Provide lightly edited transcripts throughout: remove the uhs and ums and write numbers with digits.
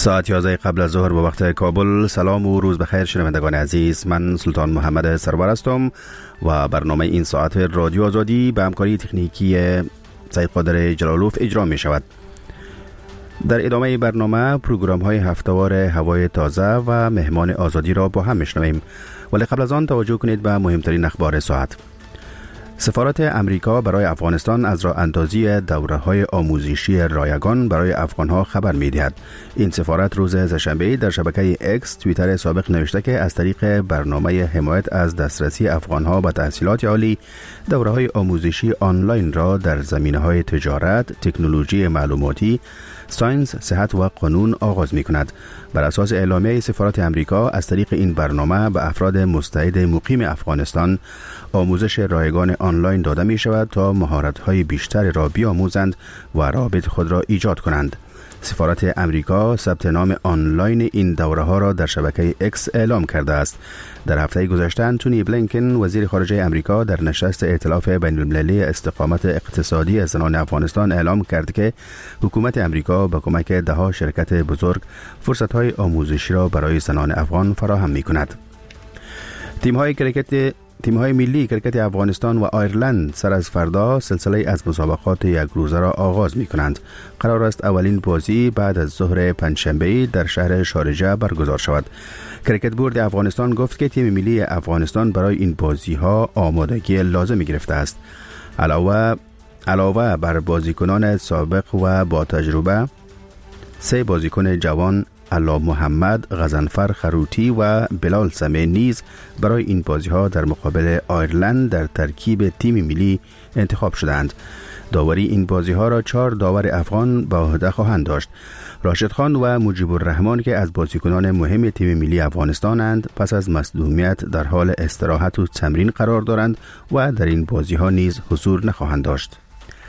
ساعت 11 قبل از ظهر به وقت کابل. سلام و روز بخیر شنوندگان عزیز، من سلطان محمد سرور هستم و برنامه این ساعت رادیو آزادی به همکاری تکنیکی سید قادر جلالوف اجرا می شود. در ادامه برنامه پروگرام های هفته‌وار هوای تازه و مهمان آزادی را با هم میشنویم، ولی قبل از آن توجه کنید به مهمترین اخبار ساعت. سفارت امریکا برای افغانستان از راه اندازی دوره‌های آموزشی رایگان برای افغان‌ها خبر می‌دهد. این سفارت روز سه‌شنبه در شبکه اکس توییتر سابق نوشته که از طریق برنامه حمایت از دسترسی افغان‌ها به تحصیلات عالی، دوره‌های آموزشی آنلاین را در زمینه‌های تجارت، تکنولوژی معلوماتی، ساینس، صحت و قانون آغاز می‌کند. بر اساس اعلامیه سفارت امریکا، از طریق این برنامه به افراد مستعد مقیم افغانستان آموزش رایگان آنلاین داده می شود تا مهارت‌های بیشتر را بیاموزند و رابط خود را ایجاد کنند. سفارت امریکا ثبت نام آنلاین این دوره‌ها را در شبکه اکس اعلام کرده است. در هفته گذشته انتونی بلینکن وزیر خارجه امریکا در نشست ائتلاف بین‌المللی استقامت اقتصادی زنان افغانستان اعلام کرد که حکومت امریکا با کمک ده‌ها شرکت بزرگ فرصت‌های آموزشی را برای زنان افغان فراهم می‌کند. تیم‌های ملی کرکت افغانستان و آیرلند سر از فردا سلسله از مسابقات یک روزه را آغاز می‌کنند. قرار است اولین بازی بعد از ظهر پنجشنبه در شهر شارجه برگزار شود. کرکت بورد افغانستان گفت که تیم ملی افغانستان برای این بازی‌ها آمادگی لازم گرفته است. علاوه بر بازیکنان سابق و با تجربه، 3 بازیکن جوان علا محمد، غضنفر خروتی و بلال سمه نیز برای این بازی‌ها در مقابل آیرلند در ترکیب تیم ملی انتخاب شدند. داوری این بازی‌ها را 4 داور افغان به عهده خواهند داشت. راشد خان و مجیب الرحمن که از بازیکنان مهم تیم ملی افغانستانند، پس از مصدومیت در حال استراحت و تمرین قرار دارند و در این بازی‌ها نیز حضور نخواهند داشت.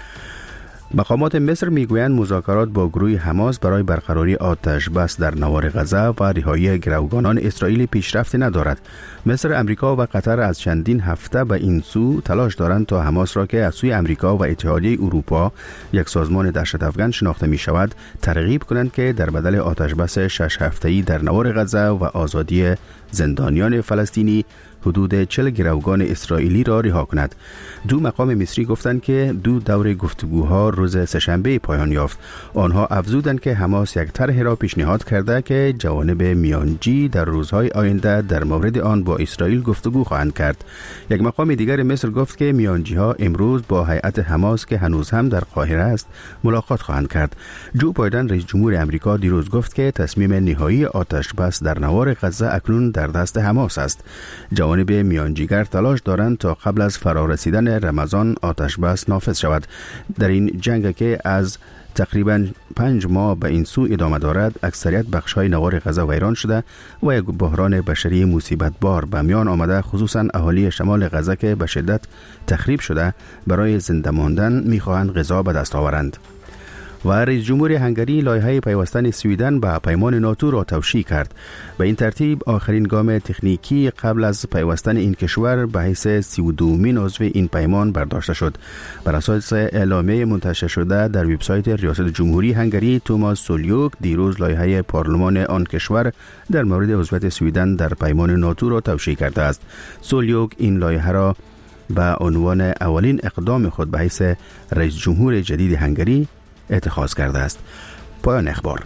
مقامات مصر میگویند مذاکرات با گروه حماس برای برقراری آتش بس در نوار غزه و رهایی گروگانان اسرائیلی پیشرفت ندارد. مصر، امریکا و قطر از چندین هفته به این سو تلاش دارند تا حماس را که از سوی امریکا و اتحادیه اروپا یک سازمان دهشت افکن شناخته می شود ترغیب کنند که در بدل آتش بس 6 هفته‌ای در نوار غزه و آزادی زندانیان فلسطینی حدود 40 گروگان اسرائیلی را رها کند. 2 مقام مصری گفتند که 2 دور گفتگوها روز سه‌شنبه پایان یافت. آنها افزودند که حماس یک طرح را پیشنهاد کرده که جوانب میانجی در روزهای آینده در مورد آن با اسرائیل گفتگو خواهند کرد. یک مقام دیگر مصر گفت که میانجی‌ها امروز با هیئت حماس که هنوز هم در قاهره است ملاقات خواهند کرد. جو بایدن رئیس جمهور آمریکا دیروز گفت که تصمیم نهایی آتش بس در نوار غزه اکنون در دست حماس است. جوانب میانجیگر تلاش دارند تا قبل از فرارسیدن رمضان آتش بس نافذ شود. در این جنگ که از تقریباً 5 ماه به این سو ادامه دارد، اکثریت بخش‌های نوار غزه ویران شده و یک بحران بشری مصیبت بار به میان آمده، خصوصاً اهالی شمال غزه که به شدت تخریب شده برای زنده ماندن می‌خواهند غذا به دست آورند. و رئیس جمهور هنگری لایحه پیوستن سویدن به پیمان ناتو را توشیح کرد. به این ترتیب آخرین گام تکنیکی قبل از پیوستن این کشور به حیث 32مین عضو این پیمان برداشته شد. بر اساس اعلامیه منتشر شده در وبسایت ریاست جمهوری هنگری، توماس سولیوک دیروز لایحه پارلمان آن کشور در مورد عضویت سویدن در پیمان ناتو را توشیح کرده است. سولیوک این لایحه را به عنوان اولین اقدام خود به حیث رئیس جمهور جدید هنگری اتخاذ کرده است. پایان اخبار.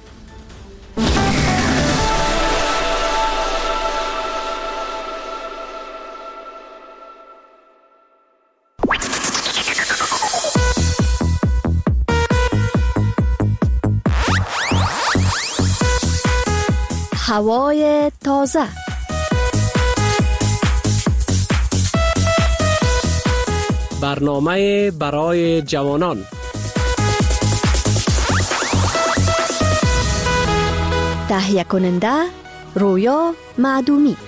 هوای تازه. برنامه برای جوانان. تهیه کننده رویا معدومی.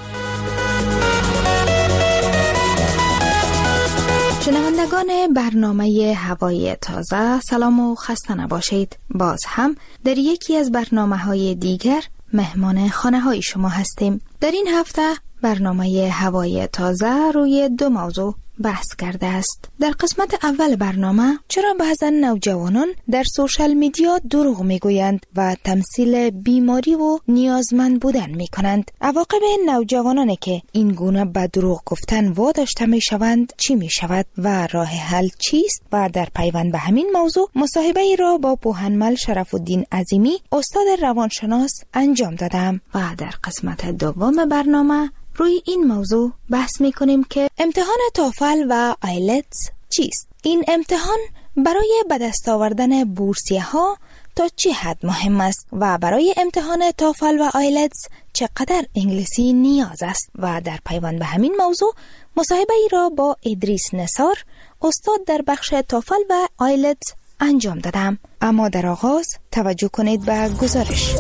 شنوندگان برنامه هوای تازه، سلام و خسته نباشید. باز هم در یکی از برنامه‌های دیگر مهمان خانه‌های شما هستیم. در این هفته برنامه هوای تازه روی 2 موضوع بحث کرده است. در قسمت اول برنامه چرا بعضا نوجوانان در سوشال میدیا دروغ میگویند و تمثیل بیماری و نیازمند بودن میکنند. عواقب نوجوانانی که این گونه به دروغ گفتن واداشته میشوند چی میشود و راه حل چیست؟ و در پیوند به همین موضوع مصاحبه ای را با پوهنمل شرف الدین عظیمی استاد روانشناس انجام دادم و در قسمت دوم برنامه روی این موضوع بحث میکنیم که امتحان توفل و آیلتس چیست؟ این امتحان برای به دست آوردن بورسیه ها تا چه حد مهم است و برای امتحان توفل و آیلتس چقدر انگلیسی نیاز است؟ و در پیوند به همین موضوع مصاحبه ای را با ادریس نثار استاد در بخش توفل و آیلتس انجام دادم. اما در آغاز توجه کنید به گزارش.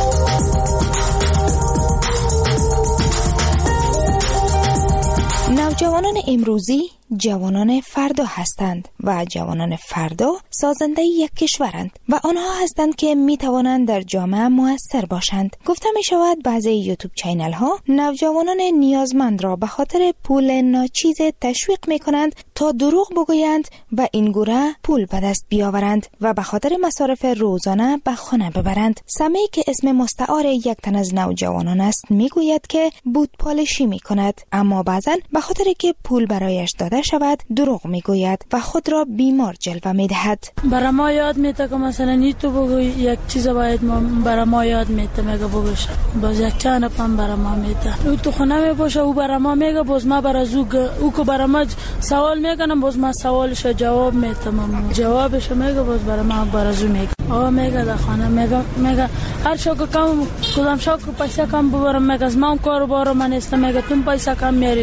نوجوانان امروزی جوانان فردا هستند و جوانان فردا سازنده یک کشورند و آنها هستند که می توانند در جامعه مؤثر باشند. گفته می شود بعضی یوتیوب چینل ها نوجوانان نیازمند را به خاطر پول ناچیز تشویق می کنند تا دروغ بگویند و این گونه پول به دست بیاورند و به خاطر مصارف روزانه به خانه ببرند. سمی که اسم مستعار یک تن از نوجوانان است می گوید که بود پالشی می کند، اما بعضا به خاطر که پول برایش داده شود دروغ میگوید و خود را بیمار جلوه میدهد. برای ما یاد میده که مثلا نی تو بگوی یک چیز باید برای ما یاد میده میگه بگوش باز یک چند پم برای ما میده او تو خونه میباشه او برای ما میگه باز ما برای او که برای ما سوال میکنم باز ما سوالش جواب میدم جوابش میگه باز برای ما برای میگه آ میگه در خانه میگه هر شو که کم کدام شو که پیسه کم ببرم میگه از من کار بارم من است میگه تو پیسه کم میاری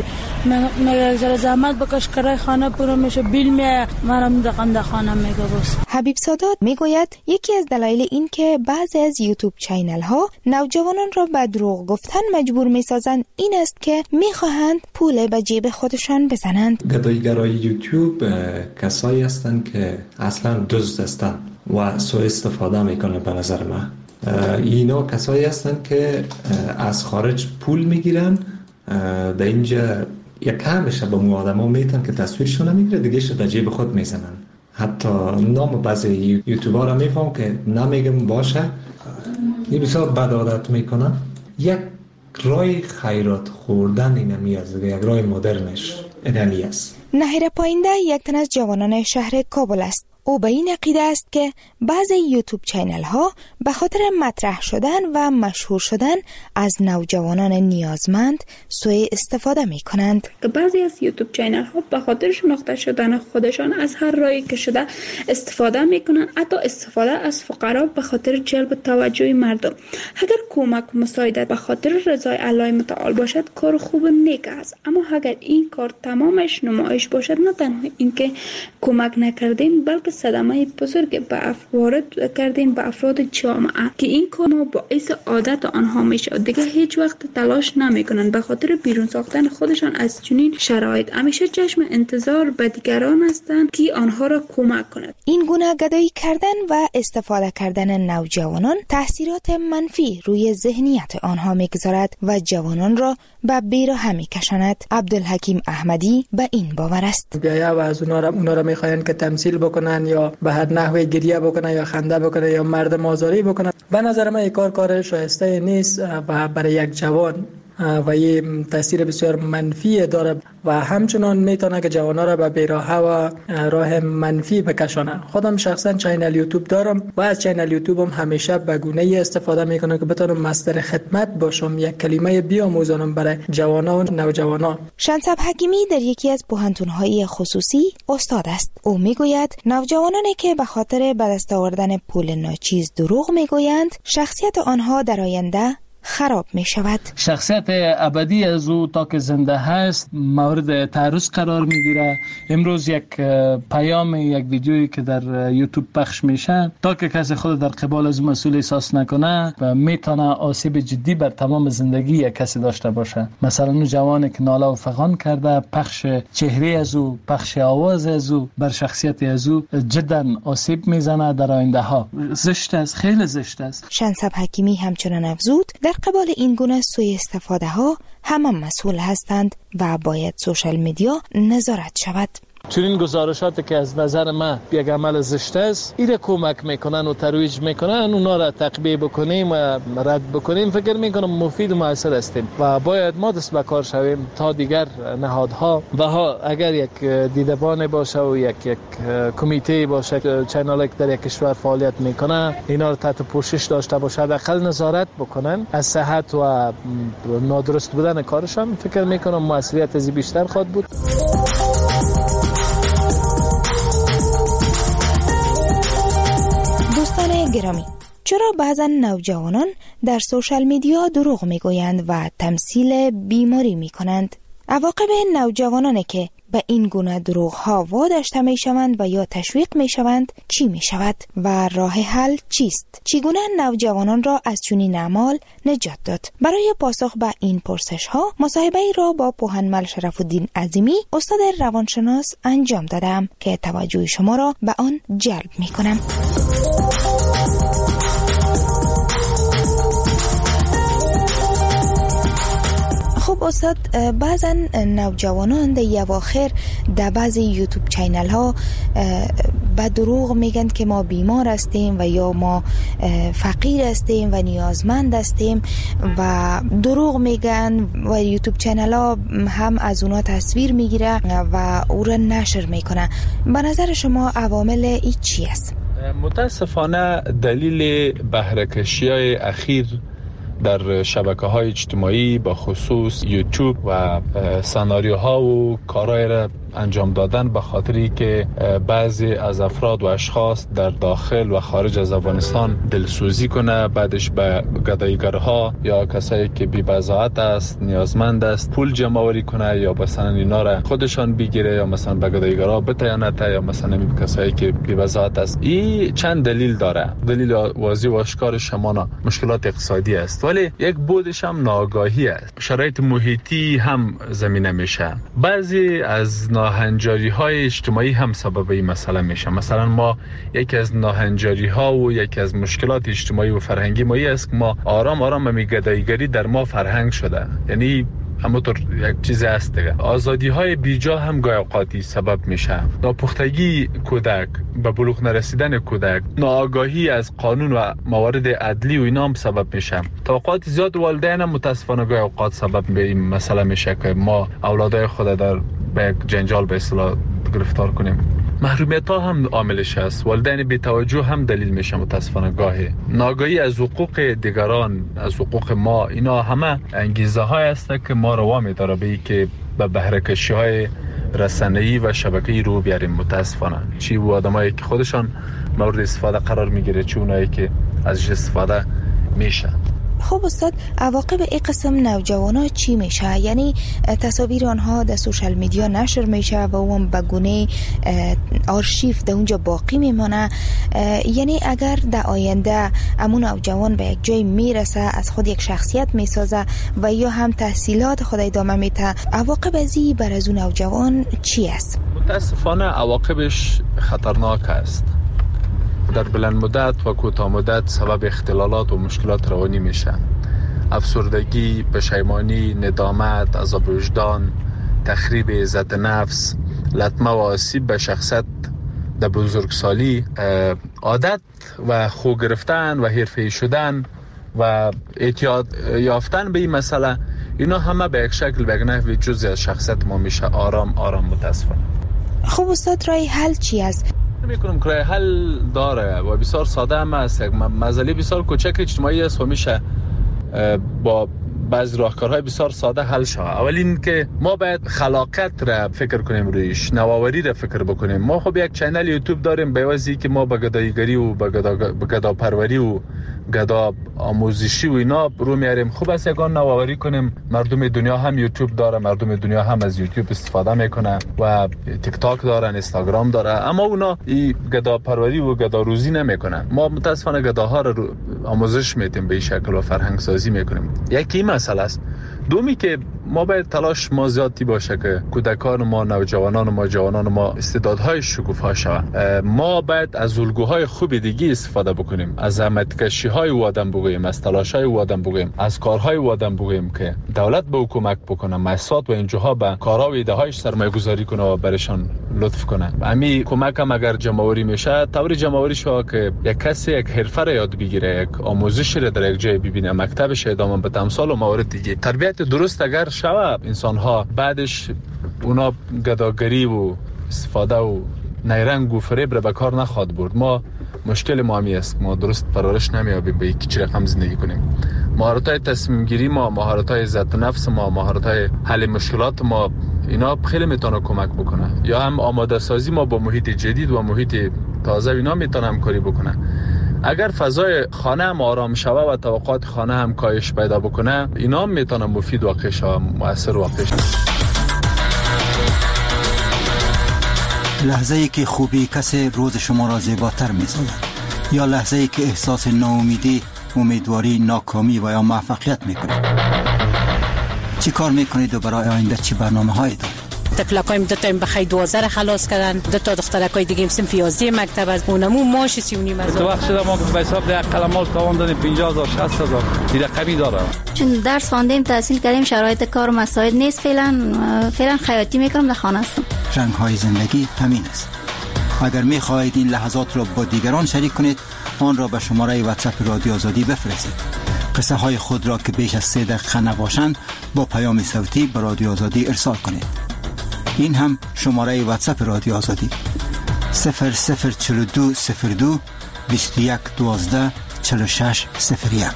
میگه زر زحمت بکش کرای خانه پورا میشه بیل میاد منم در خانه میگه بس. حبیب سادات میگوید یکی از دلایل این که بعضی از یوتیوب چینل ها نوجوانان را به دروغ گفتن مجبور میسازند این است که میخواهند پول به جیب خودشان بزنند. گدایگرای یوتیوب کسایی هستند که اصلا دزد هستند و سوء استفاده میکنه. به نظر من اینا کسایی هستند که از خارج پول میگیرن در اینجا یک همشه به مو آدم ها میتن که تصویرشون نمیگیره دیگه در جیب خود میزنن. حتی نام بعضی یوتیوبر هم میفهم که نمیگم باشه این بسیار بد عادت میکنن. یک رای خیرات خوردن اینمی است، یک رای مدرنش اینمی است. نهیر پاینده یک تن از جوانان شهر کابل است. او به این عقیده است که بعضی یوتیوب چینل ها به خاطر مطرح شدن و مشهور شدن از نوجوانان نیازمند سوء استفاده می کنند. بعضی از یوتیوب چینل ها به خاطر شناخته شدن خودشان از هر راهی که شده استفاده می کنند، حتی استفاده از فقرا به خاطر جلب توجه مردم. اگر کمک و مساعدت به خاطر رضای الله متعال باشد کار خوب نیک است، اما اگر این کار تمامش نمایش باشد نه تنها اینکه کمک نکردین بلکه صدمه بزرگ وارد کردین به افراد جامعه که این کار باعث عادت آنها میشه. دیگه هیچ وقت تلاش نمیکنن به خاطر بیرون ساختن خودشان از چنین شرایط. همیشه چشم انتظار به دیگران هستند که آنها را کمک کنند. این گونه گدایی کردن و استفاده کردن نوجوانان تاثیرات منفی روی ذهنیت آنها میگذارد و جوانان را به بیراه میکشاند. عبدالحکیم احمدی به این باور است. بیا و از اونا را میخواین که تمثیل بکنن یا به هر نحوی گریه بکنن یا خنده بکنن یا مردم آزاری بکنن. به نظر من این کار شایسته نیست و برای یک جوان و یه تاثیر بسیار منفی داره و همچنان میتونه که جوانا را به بیراهه و راه منفی بکشانه. خودم شخصا چینل یوتیوب دارم و از چینل یوتیوب هم همیشه به گونه‌ای استفاده میکنم که بتونم مصدر خدمت باشم، یک کلمه بیاموزانم برای جوانا و نوجوانا. شنصب حکیمی در یکی از پوهنتون‌های خصوصی استاد است. او میگوید نوجوانانی که به خاطر به دست آوردن پول ناچیز دروغ میگویند شخصیت آنها در آینده خراب می شود. شخصیت ابدی از او تا که زنده هست مورد تعرض قرار می گیره. امروز یک پیام، یک ویدیویی که در یوتیوب پخش میشه تا که کسی خود در قبال از مسئول احساس نکنه و میتونه آسیب جدی بر تمام زندگی یک کسی داشته باشه. مثلا اون جوانی که ناله و فغان کرده، پخش چهره از او، پخش آواز از او بر شخصیت از او جدا آسیب میزنه در آینده ها. زشت است، خیلی زشت است. شنصب حکیمی همچنان افزود در قبال این گونه سوء استفاده ها همه مسئول هستند و باید سوشال میدیا نظارت شود. چنین گزارشاتی که از نظر من یک عمل زشت است، ایره کمک میکنن و ترویج میکنن، اونا را تقبیه بکنیم و رد بکنیم، فکر میکنم مفید و مؤثر هستیم و باید ما دست به کار شویم تا دیگر نهادها و ها اگر یک دیدبان باشه و یک کمیته باشه، چنل در یک کشور فعالیت میکنه، اینا رو تحت پوشش داشته باشه، حداقل نظارت بکنن از صحت و نادرست بودن کارشان، فکر میکنم موثریت از بیشتر خواهد بود. دوستان گرامی، چرا بعضا نوجوانان در سوشال میدیا دروغ میگویند و تمثیل بیماری میکنند؟ عواقب نوجوانانی که به این گونه دروغ ها واداشته می شوند و یا تشویق می شوند چی می شود و راه حل چیست؟ چگونه نوجوانان را از چنین اعمال نجات داد؟ برای پاسخ به این پرسش ها مصاحبه ای را با پوهنمل شرف الدین عظیمی، استاد روانشناس انجام دادم که توجه شما را به آن جلب می کنم. خب استاد، بعضا نوجوانان در اواخر در بعضی یوتیوب چینل ها به دروغ میگن که ما بیمار هستیم و یا ما فقیر هستیم و نیازمند هستیم و دروغ میگن و یوتیوب چینل ها هم از اونا تصویر میگیره و او را نشر میکنه. به نظر شما عوامل ای چی است؟ متاسفانه دلیل بهره‌کشی های اخیر در شبکه‌های اجتماعی با خصوص یوتیوب و سناریوها و کارهای را انجام دادن به خاطری که بعضی از افراد و اشخاص در داخل و خارج از افغانستان دلسوزی کنه، بعدش به گداییگرها یا کسایی که بی‌بضاعت است، نیازمند است، پول جمع آوری کنه یا مثلا اینا را خودشان بگیره یا مثلا به گداییگرها بتیانت یا مثلا کسایی که بی‌بضاعت است. این چند دلیل داره. دلیل واضح و آشکار شمانا مشکلات اقتصادی است، ولی یک بودش هم ناآگاهی است. شرایط محیطی هم زمینه میشه. بعضی از ناهنجاری های اجتماعی هم سبب این مسئله میشه. مثلا ما یکی از ناهنجاری ها و یکی از مشکلات اجتماعی و فرهنگی ما است که ما آرام آرام گداییگری در ما فرهنگ شده، یعنی همونطور یک چیز هست دیگه. آزادی های بیجا هم گاهی اوقاتی سبب میشه. ناپختگی کودک، به بلوغ نرسیدن کودک، ناآگاهی از قانون و موارد عدلی و اینا هم سبب میشه. توقعات زیاد والدین هم متاسفانه گاهی اوقات سبب به این مسئله میشه که ما اولادای خود در به یک جنجال به اصطلاح گرفتار کنیم. محرومیت ها هم عاملش است. والدین بی توجه هم دلیل میشه متاسفانه گاهی. ناآگاهی از حقوق دیگران، از حقوق ما، اینا همه انگیزه های است که ما رو وامی داره به که به بهره‌کشی های رسانه‌ای و شبکه‌ای رو بیاریم. متاسفانه چی و آدمایی که خودشان مورد استفاده قرار میگیره، چی اونایی که ازش استفاده میشه. خب استاد، عواقب این قسم نوجوانا چی میشه؟ یعنی تصاویر آنها در سوشال میدیا نشر میشه و اون به گونه آرشیو در اونجا باقی میمانه. یعنی اگر در آینده امون نوجوان به یک جای میرسه، از خود یک شخصیت میسازه و یا هم تحصیلات خود ادامه میده، عواقب ازی بر از اون نوجوان چی است؟ متاسفانه عواقبش خطرناک است. در بلند مدت و کوتاه مدت سبب اختلالات و مشکلات روانی میشه. افسردگی، پشیمانی، ندامت، عذاب وجدان، تخریب عزت نفس، لطمه و آسیب به شخصیت در بزرگسالی، عادت و خو گرفتن و حرفه‌ای شدن و اعتیاد یافتن به این مسئله، اینا همه به یک شکل به یک نحوی جزئی از شخصیت ما میشه. آرام آرام متاسفانه. خب استاد، رای حل چی است؟ میکنم که حل داره و بسیار ساده هم است. مسئله بسیار کوچک اجتماعی است و میشه با بعض راهکارهای بسیار ساده حل شود. اول این که ما باید خلاقیت را فکر کنیم، رویش نوآوری را فکر بکنیم. ما خب یک چینل یوتیوب داریم، به واسطه که ما به گداییگری و به گدا پروری و گدا آموزشی و اینا رو میاریم. خوب است یگان نوآوری کنیم. مردم دنیا هم یوتیوب داره، مردم دنیا هم از یوتیوب استفاده میکنه و تیک تاک دارن، اینستاگرام داره، اما اونا این گدا پروری و گدا روزی نمیکنن. ما متاسفانه گداها رو آموزش میدیم، به این شکل و فرهنگ سازی میکنیم. یکی مسئله است. دومی که ما باید تلاش ما زیادی باشه که کودکان ما، نوجوانان ما، جوانان ما استعدادهای شکوفا شوند. ما باید از الگوهای خوب دیگه استفاده بکنیم، از زحمتکشی‌های او آدم بگوییم، از تلاش‌های او آدم بگوییم، از کارهای او آدم بگوییم که دولت به حکومت بکنه، مؤسسات و اینجاها به کارها و ایده‌هایش سرمایه‌گذاری کنه و برشان لطف کنه. همین کمک هم اگر جمع‌آوری میشه، طور جمع‌آوری شو که یک کسی یک حرفه را یاد بگیره، یک آموزش را در یک جای ببینه، مکتبش ادامه بده، امثال و موارد دیگه. تربیت درست اگر شود، انسان‌ها بعدش اونا گداگری و استفاده و نیرنگ و فریب را به کار نخواهد برد. ما مشکل ما همی است، ما درست پرورش نمیابیم به یک رقم زندگی کنیم. مهارت‌های تصمیم گیری ما، مهارت‌های عزت نفس ما، مهارت‌های حل مشکلات ما، اینا خیلی میتونه کمک بکنه. یا هم آماده سازی ما با محیط جدید و محیط تازه، اینا میتونه همکاری بکنه. اگر فضای خانه هم آرام شوه و توقعات خانه هم کاهش پیدا بکنه، اینا هم میتونه مفید واقع شوه، مؤثر واقع شوه. لحظه‌ای که خوبی کسی روز شما را زیباتر می‌سازد، یا لحظه‌ای که احساس ناامیدی، امیدواری، ناکامی و یا موفقیت می‌کنید. چی کار می‌کنید و برای آینده چی برنامه‌هایی دارید؟ طفلکایم دو تا بخیر 12 خلاص کردن، دو تا دخترکای دیگه صنف 11 مکتب از اونمو ماش 39 از تو وقت شده ما به حساب ده قلمال تاوان دادیم 50000 60000 دیگه کمی داره. چون درس خواندیم، تحصیل کردیم، شرایط کار و مساعد نیست، فعلا خیاطی میکنم، در خانه هستم. رنگ‌های زندگی همین است. اگر می‌خواهید این لحظات را با دیگران شریک کنید، آن را به شماره واتساپ رادیو آزادی بفرستید. قصه های خود را که بیش از 3 دقیقه نباشند با پیام صوتی به رادیو آزادی ارسال کنید. این هم شماره واتساپ رادیو آزادی 004202 21 12 46 01.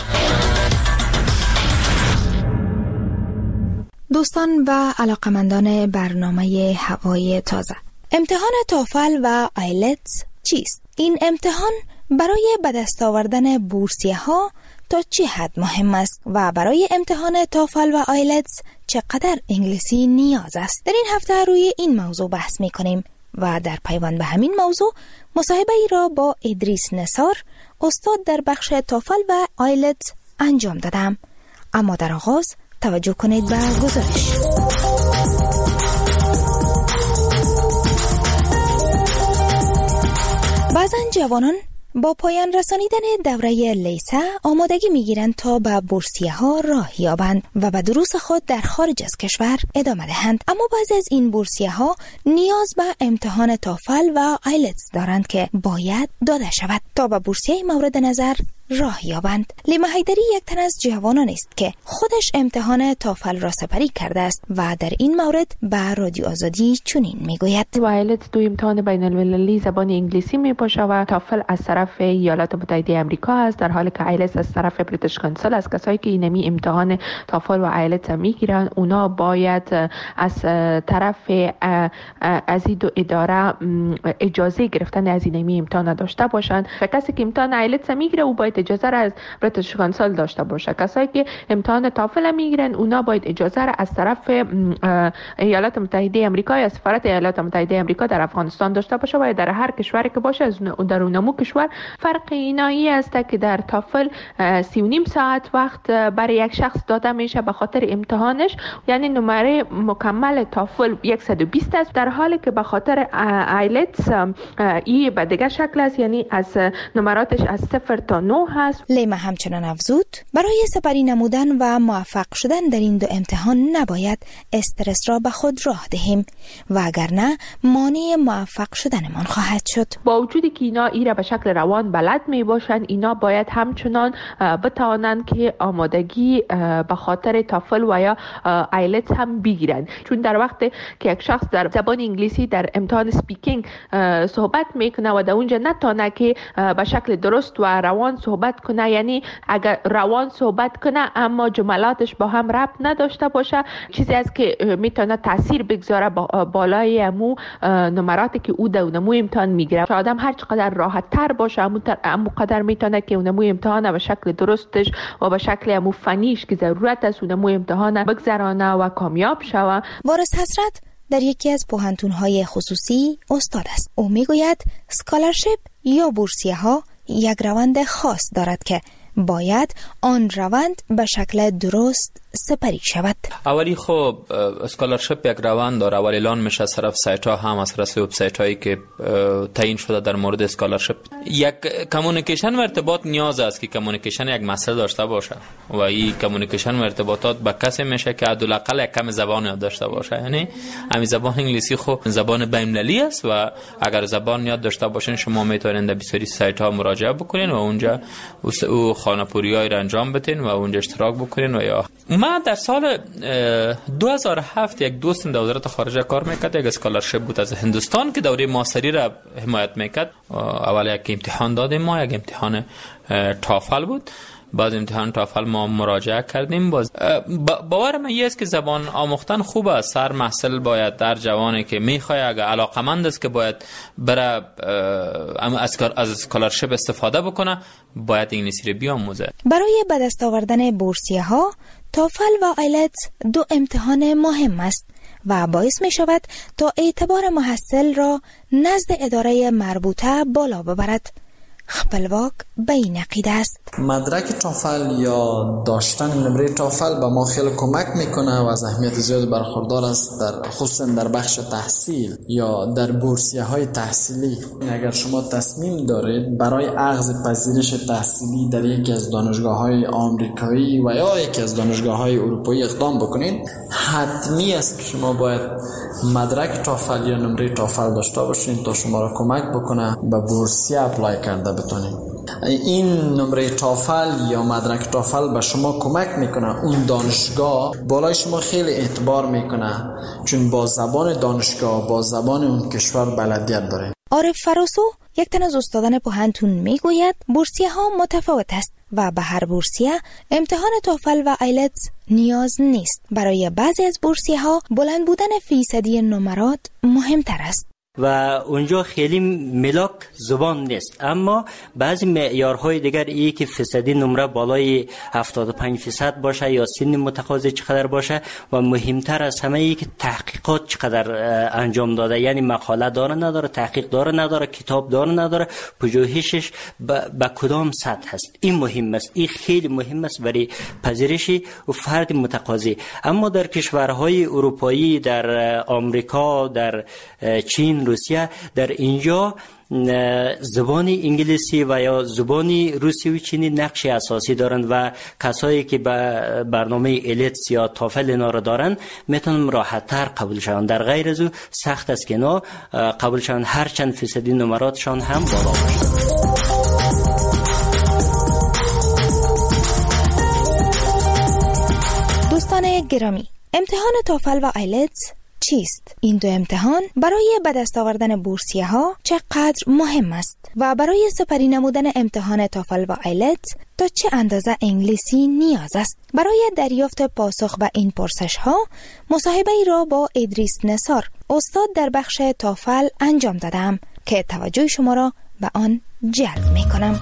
دوستان و علاقمندان برنامه هوای تازه، امتحان توفل و آیلتس چیست؟ این امتحان برای به دست آوردن بورسیه ها تا چه حد مهم است و برای امتحان توفل و آیلتس چقدر انگلیسی نیاز است؟ در این هفته روی این موضوع بحث می کنیم و در پیوند به همین موضوع مصاحبه ای را با ادریس نثار، استاد در بخش توفل و آیلتس انجام دادم. اما در آغاز توجه کنید به گزارش. بعضن جوانان با پایان رسانیدن دوره لیسه آمادگی میگیرند تا به بورسیه ها راه یابند و به دروس خود در خارج از کشور ادامه دهند. اما بعضی از این بورسیه ها نیاز به امتحان توفل و آیلتس دارند که باید داده شود تا به بورسیه مورد نظر راه یابند. لیما حیدری یک تن از جوانان است که خودش امتحان توفل را سپری کرده است و در این مورد به رادیو آزادی چنین میگوید: آیلتس دو امتحان بین المللی زبان انگلیسی می باشه و توفل از طرف ایالات متحده آمریکا است، در حالی که آیلتس از طرف بریتیش کانسل است. کسایی که اینمی امتحان توفل و آیلتس میگیرن اونا باید از طرف از این دو اداره اجازه گرفتن از اینمی امتحان داشته باشند و کسی که امتحان آیلتس میگیره او باید اجازه را از بریتیش کانسل داشته باشه. کسایی که امتحان توفل میگیرن اونا باید اجازه را از طرف ایالات متحده آمریکا یا سفارت ایالات متحده آمریکا در افغانستان داشته باشه و در هر کشوری که باشه از در اونمو کشور. فرق اینایی است که در توفل 3.5 ساعت وقت برای یک شخص داده میشه به خاطر امتحانش، یعنی نمره مکمل توفل 120 است، در حالی که به خاطر آیلتس ای به دیگه شکل است، یعنی از نمراتش از 0 تا 9 هست. لیما همچنان افزود برای سپری نمودن و موفق شدن در این دو امتحان نباید استرس را به خود راه دهیم و اگر نه مانع موفق شدنمان خواهد شد. با وجودی که اینا ایره به شکل روان بلد می باشند، اینا باید همچنان بتوانند که آمادگی به خاطر توفل و یا آیلتس هم بگیرند، چون در وقت که یک شخص در زبان انگلیسی در امتحان سپیکینگ صحبت میکنه و در اونجا نتونه که به شکل درست و روان صحبت کنه، یعنی اگر روان صحبت کنه اما جملاتش با هم ربط نداشته باشه، چیزی است که میتونه تاثیر بگذاره بالای امو نمراتی که او در اونمو امتحان میگیره. آدم هر چقدر راحت تر باشه امو قدر میتونه که اونمو امتحان به شکل درستش و به شکل امو فنیش که ضرورت است اونمو امتحان بگذرانه و کامیاب شوه. وارث حسرت در یکی از پوهنتون‌های خصوصی استاد است. او میگوید اسکالرشیپ یا بورسیه ها یک روند خاص دارد که باید آن روند به شکل درست سپری شود. اولی خب اسکالرشپ یک روند داره. اول اعلان میشه از طرف سایت ها هم از طرف وبسایت هایی که تعیین شده در مورد اسکالرشپ. یک کمیونیکیشن و ارتباط نیاز است که کمیونیکیشن یک مسئله داشته باشه و این کمیونیکیشن و ارتباطات با کسی میشه که حداقل یک کم زبان یاد داشته باشه. یعنی همین زبان انگلیسی خب زبان بین‌المللی است و اگر زبان یاد داشته باشین شما میتونید در بسیاری سایت ها مراجعه بکنین و اونجا او خانه‌پوریایی را انجام بدین و اونجا اشتراک بکنین. و یا من در سال 2007 یک دوستم در وزارت خارجه کار میکرد، یک اسکالرشپ بود از هندوستان که دوره ماستری را حمایت میکرد. اول یک امتحان دادیم، ما یک امتحان تافل بود. بعد امتحان تافل ما مراجعه کردیم. باور من است که زبان آموختن خوب است. هر محصل باید در جوانی که میخواد اگر علاقمند است که باید بره از اسکالرشپ استفاده بکنه باید انگلیسی رو بیاموزه. برای به دست آوردن بورسیه ها تافل و آیلتس دو امتحان مهم است و باعث می شود تا اعتبار محصل را نزد اداره مربوطه بالا ببرد. خپلواک به این عقیده است. مدرک تافل یا داشتن نمره تافل به ما خیلی کمک میکنه و از اهمیت زیاد برخوردار است، در خصوصا در بخش تحصیل یا در بورسیه های تحصیلی. اگر شما تصمیم دارید برای اخذ پذیرش تحصیلی در یکی از دانشگاه های آمریکایی و یا یکی از دانشگاه های اروپایی اقدام بکنید، حتمی است که شما باید مدرک تافل یا نمره تافل داشته باشید تا شما را کمک بکنه به بورسیه اپلای کرده بتونید. این نمره تافل یا مدرک تافل به شما کمک میکنه اون دانشگاه بالای شما خیلی اعتبار میکنه، چون با زبان دانشگاه با زبان اون کشور بلدیت داره. عارف فراسو یک تن از استادان پوهنتون میگوید بورسیه ها متفاوت است و به هر بورسیه امتحان تافل و آیلتس نیاز نیست. برای بعضی از بورسیه ها بلند بودن فیصدی نمرات مهمتر است و اونجا خیلی ملاک زبان نیست، اما بعضی معیارهای دیگر ای که فیصدی نمره بالای 75% باشه یا سن متقاضی چقدر باشه و مهمتر از همه ای که تحقیقات چقدر انجام داده، یعنی مقاله داره نداره، تحقیق داره نداره، کتاب داره نداره، پژوهشش به کدام سطح هست. این مهم است، این خیلی مهم است برای پذیرش و فرد متقاضی. اما در کشورهای اروپایی، در آمریکا، در چین، روسیه، در اینجا زبان انگلیسی و یا زبان روسی و چینی نقش اساسی دارند و کسایی که به برنامه ایلتس یا تافل اینا را دارند میتونن راحت تر قبول شوند. در غیر از او سخت است که اینا قبول شوند، هر چند فیصدی نمراتشان هم بالا باشه. دوستان گرامی، امتحان تافل و آیلتس چیست؟ این دو امتحان برای به دست آوردن بورسیه ها چقدر مهم است و برای سپری نمودن امتحان تافل و آیلتس تا چه اندازه انگلیسی نیاز است؟ برای دریافت پاسخ به این پرسش ها مصاحبه ای را با ادریس نثار، استاد در بخش تافل انجام دادم که توجه شما را به آن جلب می کنم.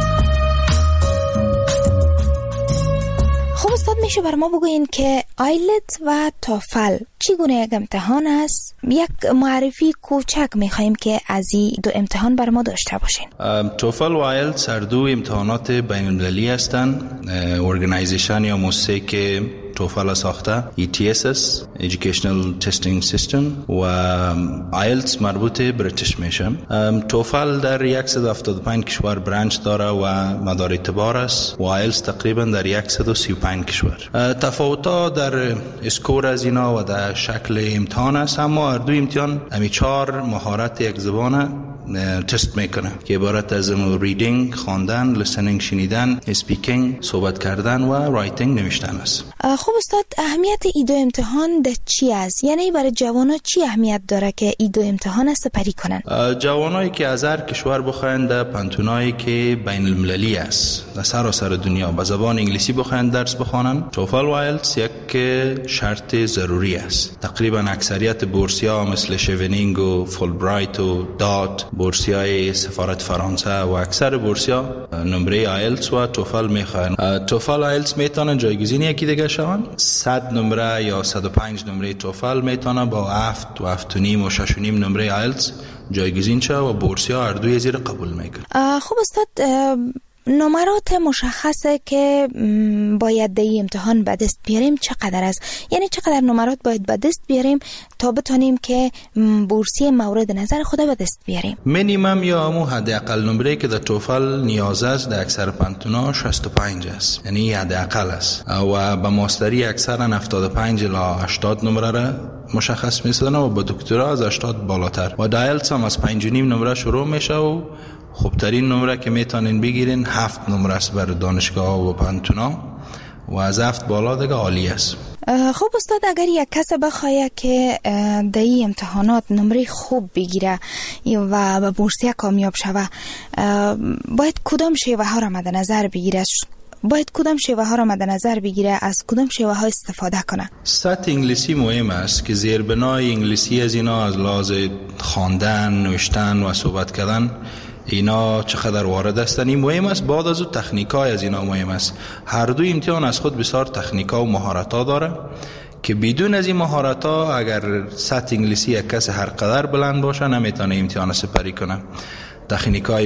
خب استاد، میشه بر ما بگوین که آیلتس و تافل چگونه یک امتحان است؟ یک معرفی کوچک میخواییم که از این دو امتحان بر ما داشته باشین. توفل و آیلتس هر دو امتحانات بین المللی هستند. ارگانایزیشن یا مؤسسه که توفل ساخته ETSS Educational Testing System و آیلتس مربوط بریتیش میشه. توفل در 175 کشور برانچ داره و مدار اعتبار است و آیلتس تقریبا در 135 کشور. تفاوت‌ها در اسکور از اینا و در شکل امتحان است، اما هر دو امتحان همی 4 مهارت یک زبان تست میکنه که عبارت از ریدینگ، خواندن، لیسنینگ شنیدن، اسپیکینگ صحبت کردن و رایتینگ نوشتن است. خب استاد، اهمیت این دو امتحان ده چی است؟ یعنی برای جوانا چی اهمیت داره که این دو امتحان سپری کنن؟ جوانایی که از هر کشور بخواین در پانتونایی که بین المللی است در سراسر دنیا به زبان انگلیسی بخواین درس بخوانن، توفل و آیلتس یک شرط ضروری است. تقریبا اکثریت بورسیا مثل شیونینگ و فولبرایت و دات، بورسیای سفارت فرانسه و اکثر بورسیا نمره آیلتس و توفل میخوان. توفل آیلتس میتونن جایگزین یکی دیگه شون. 100 نمره یا 105 نمره توفل میتونه با 7 و 7.5 و 6.5 نمره آیلتس جایگزین شه و بورسیا هر دوی زیر قبول میکنه. خب استاد، نمرات مشخصه که باید در این امتحان به دست بیاریم چقدر است؟ یعنی چقدر نمرات باید به دست بیاریم تا بتونیم که بورسیه مورد نظر خود به دست بیاریم؟ مینیمم یا همون حداقل نمره که در توفل نیاز است در اکثر پانتونا 65 است، یعنی حداقل است، و به ماستری اکثرا 75 الی 80 نمره را مشخص می‌سازن و با دکترا از 80 بالاتر، و دایلتس هم از 5.5 نمره شروع میشه و خوبترین نمره که میتونین بگیرین 7 نمره است برای دانشگاه و پانتونا، و از 7 بالا دیگه عالی است. خب استاد، اگر یک کس بخواه که در این امتحانات نمره خوب بگیره و به بورسیه کامیاب شوه، باید کدام شیوه ها را مد نظر بگیره؟ از کدام شیوه ها استفاده کنه؟ سطح انگلیسی مهم است که زیربنای انگلیسی از اینا از لحاظ خواندن، نوشتن و صحبت کردن اینا چقدر وارد هستن این مهم است. بعد از اون تکنیکای از اینا مهم است. هر دو امتحان از خود بسیار تکنیکا و مهارت‌ها داره که بدون از این مهارت‌ها اگر سطح انگلیسی یک کس هر قدر بلند باشه نمیتونه امتحان سپری کنه. تکنیکای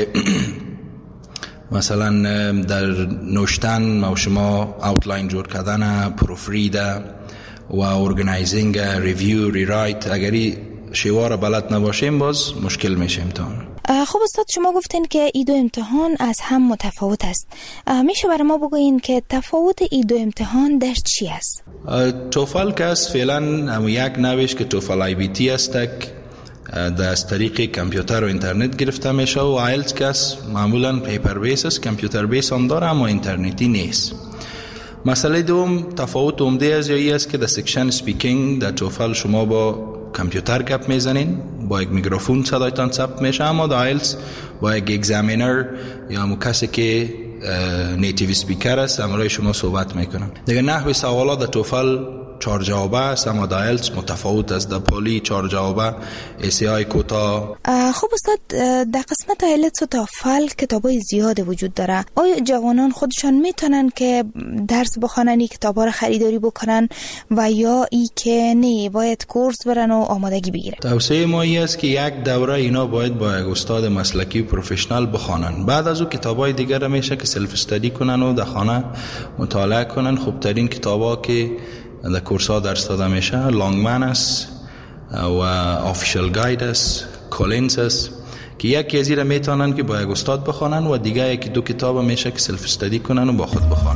مثلا در نوشتن ما شما اوتلاین جور کردن، پروفرید و ارگنایزینگ، ریویو، ریرایت، اگری شیوه بلد نباشیم باز مشکل میشه امتحان. خب استاد، شما گفتین که این دو امتحان از هم متفاوت است. میشه برای ما بگوین که تفاوت این دو امتحان در چی است؟ توفل که است فعلا هم یک نوش که توفل آی بی تی است در از طریق کامپیوتر و اینترنت گرفته میشه، و آیلتس که است معمولا پیپر بیس است، کامپیوتر بیس هم داره اما اینترنتی نیست. مسئله دوم تفاوت عمده از یایی است که در سکشن سپیکینگ در توفل شما با کامپیوتر گپ میزنین، با یک میکروفون صدایتان ثبت میشه، اما در آیلتس با یک اگزامینر یا همون کسی که نیتیو سپیکر است همراه شما صحبت میکنن. دیگه نحوه سوالات در توفل 4 جوابه است، اما در آیلتس متفاوت است. در پولی 4 جوابه، ایسی آی کوتا. خب استاد، در قسمت آیلتس و توفل کتابای زیاد وجود داره. آیا جوانان خودشان میتونن که درس بخونن، این کتابا رو خریداری بکنن، و یا ای که نه باید کورس برن و آمادگی بگیرن؟ توصیه ما این است که یک دوره اینا باید با یک استاد مسلکی و پروفشنال بخونن. بعد از اون کتابای دیگر میشه که سلف استادی کنن و در خانه مطالعه کنن. خوبترین کتابا که در کورس ها درس داده میشه لانگمن است و آفیشال گاید است، کولینز است، که یکی از اینا میتونن که با یک استاد بخونن و دیگه یکی 2 کتاب میشه که سلف استادی کنن و با خود بخونن.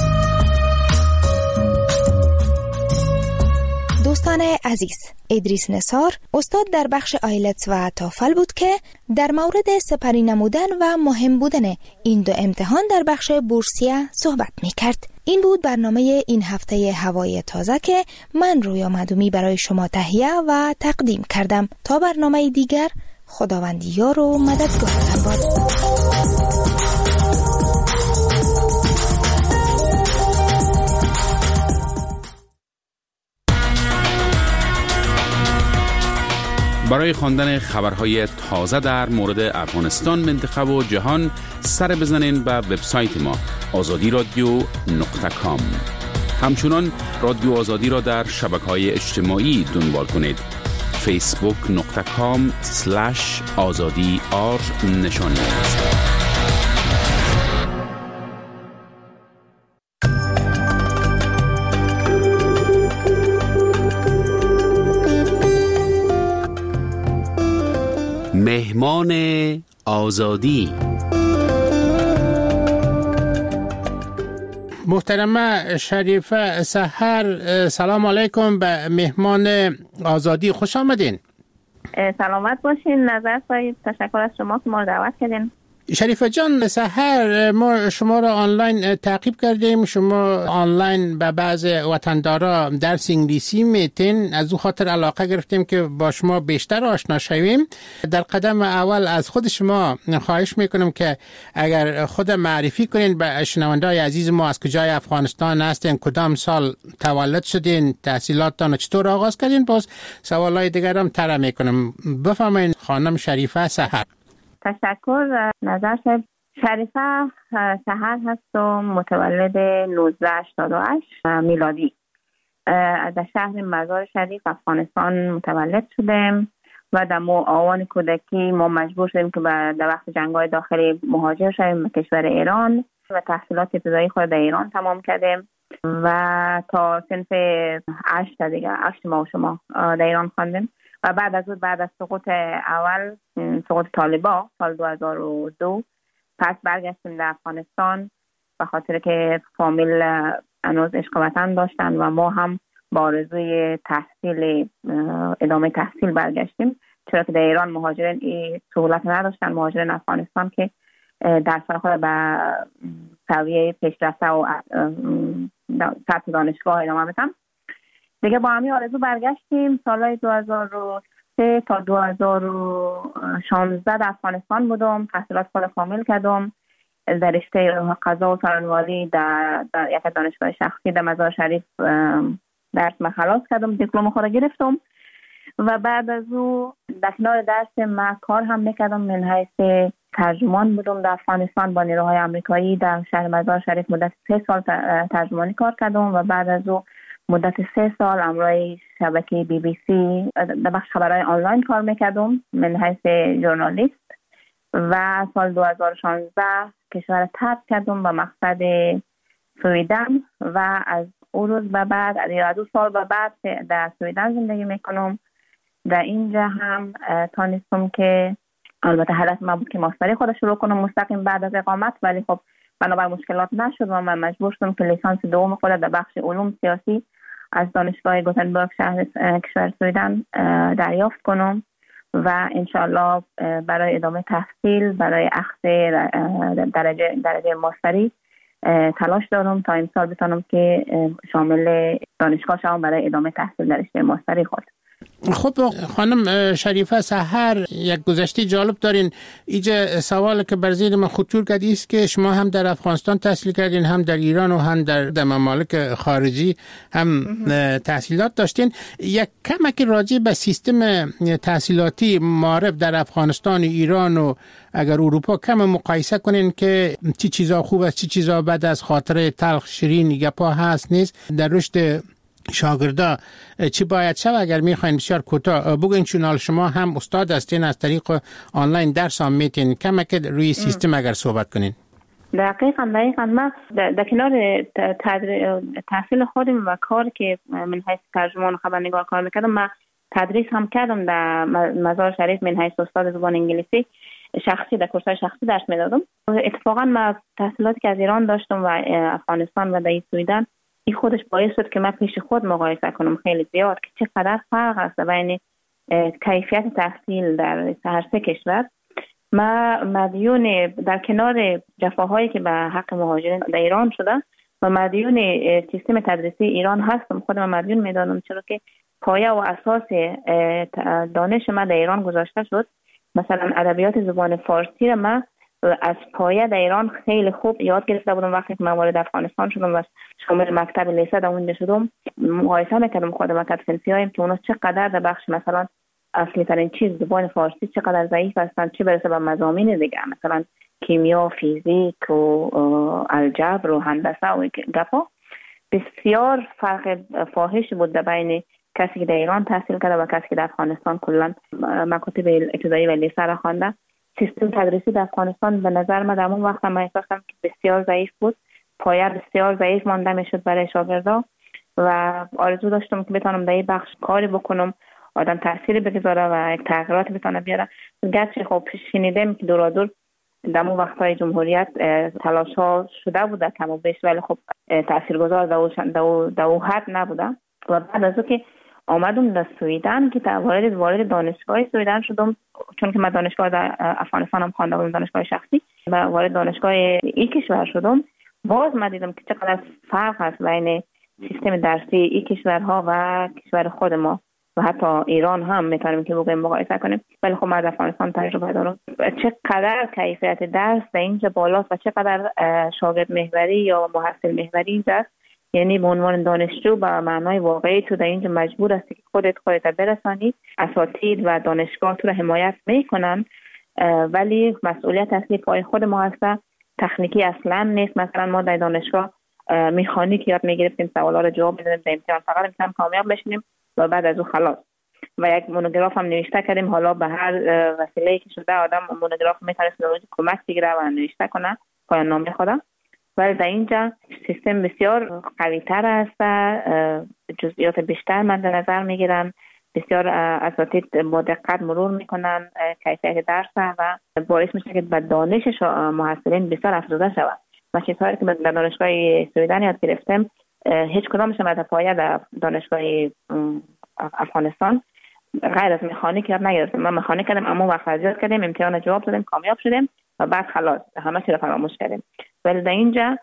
دوستان عزیز، ادریس نثار استاد در بخش آیلتس و توفل بود که در مورد سپری نمودن و مهم بودن این دو امتحان در بخش بورسیه صحبت میکرد. این بود برنامه این هفته هوای تازه که من رویا معدومی برای شما تهیه و تقدیم کردم. تا برنامه دیگر، خداوند یار و مددگارتان باد. برای خواندن خبرهای تازه در مورد افغانستان، منطقه و جهان سر بزنین به وبسایت ما azadiradio.com. همچنان رادیو آزادی را در شبکه‌های اجتماعی دنبال کنید. facebook.com/azadi_r نشانی است. مهمان آزادی. محترمه شریفه سحر، سلام علیکم به مهمان آزادی، خوش آمدین. سلامت باشین. نظر خواهید. تشکر از شما که ما رو دعوت کردین. شریفه جان، سحر ما شما را آنلاین تعقیب کردیم. شما آنلاین به بعض وطندارا درس انگلیسی میتین، از او خاطر علاقه گرفتیم که با شما بیشتر آشنا شویم. در قدم اول از خود شما خواهش میکنم که اگر خود معرفی کنین به شنونده‌های عزیز ما، از کجای افغانستان هستین، کدام سال تولد شدین، تحصیلاتتان چطور آغاز کردین، باز سوالای دیگر هم طرح میکنم. بفرمایید خانم شریفه سحر. تشکر. نظر صاحب، شریفه سحر هست و متولد 1988 میلادی. در شهر مزار شریف افغانستان متولد شدم و در آوان کودکی ما مجبور شدیم که در وقت جنگ‌های داخلی مهاجر شدیم به کشور ایران و تحصیلات ابتدایی خود در ایران تمام کردیم و تا صنف 8 ماه شما در ایران خواندیم و بعد از سقوط اول، سقوط طالبان سال 2002 پس برگشتیم در افغانستان به خاطر که فامیل هنوز عشق وطن داشتن و ما هم با آرزوی ادامه تحصیل برگشتیم، چرا که در ایران مهاجرین این سهولت نداشتن. مهاجرین افغانستان که درس خود به سویه پیشرفته و سطح دانشگاه ادامه بدن دیگه. با همین آرزو برگشتیم. سالهای 2003 تا 2016 در افغانستان بودم، تحصیلات خود کامل کردم در رشته قضا و سرانواری در یک دانشگاه شخصی در مزار شریف. درس خلاص کردم، دیپلم خود گرفتم و بعد از او در کنار درس ما کار هم میکردم. من حیث ترجمان بودم در افغانستان با نیروهای آمریکایی در شهر مزار شریف. مدت 3 سال ترجمانی کار کردم و بعد از او مدت 3 سال امروی شبکه BBC در بخش خبرهای آنلاین کار میکردم من حیث ژورنالیست و سال 2016 کشور ترک کردم به مقصد سویدن و از اون روز به بعد از 2 سال به بعد در سویدن زندگی میکنم. در اینجا هم تانستم که البته هدف من بود که ماستری خود شروع کنم مستقیم بعد از اقامت، ولی خب بنابر مشکلات نشد و من مجبور شدم که لیسانس دوم خود در بخش علوم سیاسی از دانشگاه گوتنبرگ شهر کشور سویدن دریافت کنم و انشاءالله برای ادامه تحصیل برای اخذ درجه ماستری تلاش دارم تا امسال بتونم که شامل دانشگاه شوم برای ادامه تحصیل در رشته ماستری خود. خب خانم شریفه سحر، یک گذشته جالب دارین. اینجا سوال که بر ذهن من خطور کرد است که شما هم در افغانستان تحصیل کردین، هم در ایران و هم در ممالک خارجی هم تحصیلات داشتین. یک کمک راجع به سیستم تحصیلاتی معارف در افغانستان و ایران و اگر اروپا کم مقایسه کنین که چی چیزا خوب است چی چیزا بد است، خاطره تلخ شیرین گپا هست نیست در رشد شاگردا چی باید شد؟ اگر میخواین بسیار کوتاه بگین، چون شما هم استاد هستین از طریق آنلاین درس هم میتین کمک روی سیستم اگر صحبت کنین. دقیقاً ما در کنار تحصیل خودم و کار که من حیث ترجمان و خبرنگار کار میکردم، من تدریس هم کردم در مزار شریف من حیث استاد زبان انگلیسی شخصی در کورس‌های شخصی درس میدادم. اتفاقاً من تحصیلاتی که از ایران داشتم و افغانستان و در سویدن، این خودش باعث شد که من پیش خود مقایسه کنم خیلی زیاد که چقدر فرق است بین کیفیت تحصیل در هر سه کشور. ما مدیون در کنار جفاهایی که به حق مهاجرین در ایران شده و مدیون سیستم تدریسی ایران هستم. خودم مدیون میدانم، چرا که پایه و اساس دانش ما در ایران گذاشته شد. مثلا ادبیات زبان فارسی را من از پایه در ایران خیلی خوب یاد گرفته بودم. وقتی که من وارد افغانستان شدم و شامل مکتب لیسه در اونجا شدم، مقایسه میکردم خودم که صنفی‌هایم که اونا چقدر در بخش مثلا اصلی ترین چیز زبان فارسی چقدر ضعیف هستن، چه برسه به مضامین دیگه مثلا کیمیا، فیزیک و الجبر و هندسه و گپا. بسیار فرق فاحش بود در بین کسی که در ایران تحصیل کرده و کسی که در افغانستان کلا مکاتب ابتدایی و لیسه را خوانده. سیستم تدریسی در افغانستان به نظر من در اون وقت من احساس کردم که بسیار ضعیف بود، پایه بسیار ضعیف مانده میشد برای شاگردا و آرزو داشتم که بتونم در این بخش کاری بکنم، آدم تأثیری بگذاره و یک تغییرات بتونه بیاره. گرچه خب شنیدم که دورادور در اون وقت‌های جمهوریت تلاش‌ها شده بوده کم و بیش، ولی خب تاثیرگذار در اون حد نبوده. و بعد از اون که آمدم در سویدن که وارد دانشگاه سویدن شدم، چون که من دانشگاه در افغانستان هم خوانده بودم، دانشگاه شخصی، و وارد دانشگاه این کشور شدم، باز من دیدم که چقدر فرق هست بین سیستم درسی این کشورها و کشور خود ما و حتی ایران هم میتونیم که بگویم مقایسه کنیم. ولی خب من از افغانستان تجربه دارم چقدر کیفیت درس در اینجا بالاست و چقدر شاگرد محوری یا محصل محوری اینجا، یعنی به عنوان دانشجو به معنای واقعی تو در اینجا مجبور هستی که خودت برسانی. اساتید و دانشگاه تو رو حمایت میکنن ولی مسئولیت اصلی پای خود ما هست. تکنیکی اصلا نیست. مثلا ما در دانشگاه مکانیک یاد میگرفتیم، سوالا رو جواب میدادیم، در امتحان فقط امتحان کامیاب بشیم و بعد از اون خلاص. و یک مونوگراف هم نوشته کردیم. حالا به هر وسیله‌ای که شده آدم مونوگراف میتونه کمک بگیره و نوشته کنه پایان نامه خودم. ولی در اینجا سیستم بسیار قوی تر است، جزئیات بیشتر مد نظر میگیرن، بسیار اساتید با دقت مرور میکنن کیفیت درس و باعث میشه که به دانش محصلین بسیار افزوده شود. و چیزهایی که در دانشگاه سویدن یاد گرفتم هیچ کدامش مد پایه در دانشگاه افغانستان غیر از مکانیک یاد نگرفتم. من مکانیک کردم اما وقت ریاضیات کردیم، امتحان جواب دادیم، کامیاب شدیم و بعد خلاص همه چی رو فراموش کردیم. ولی در اینجا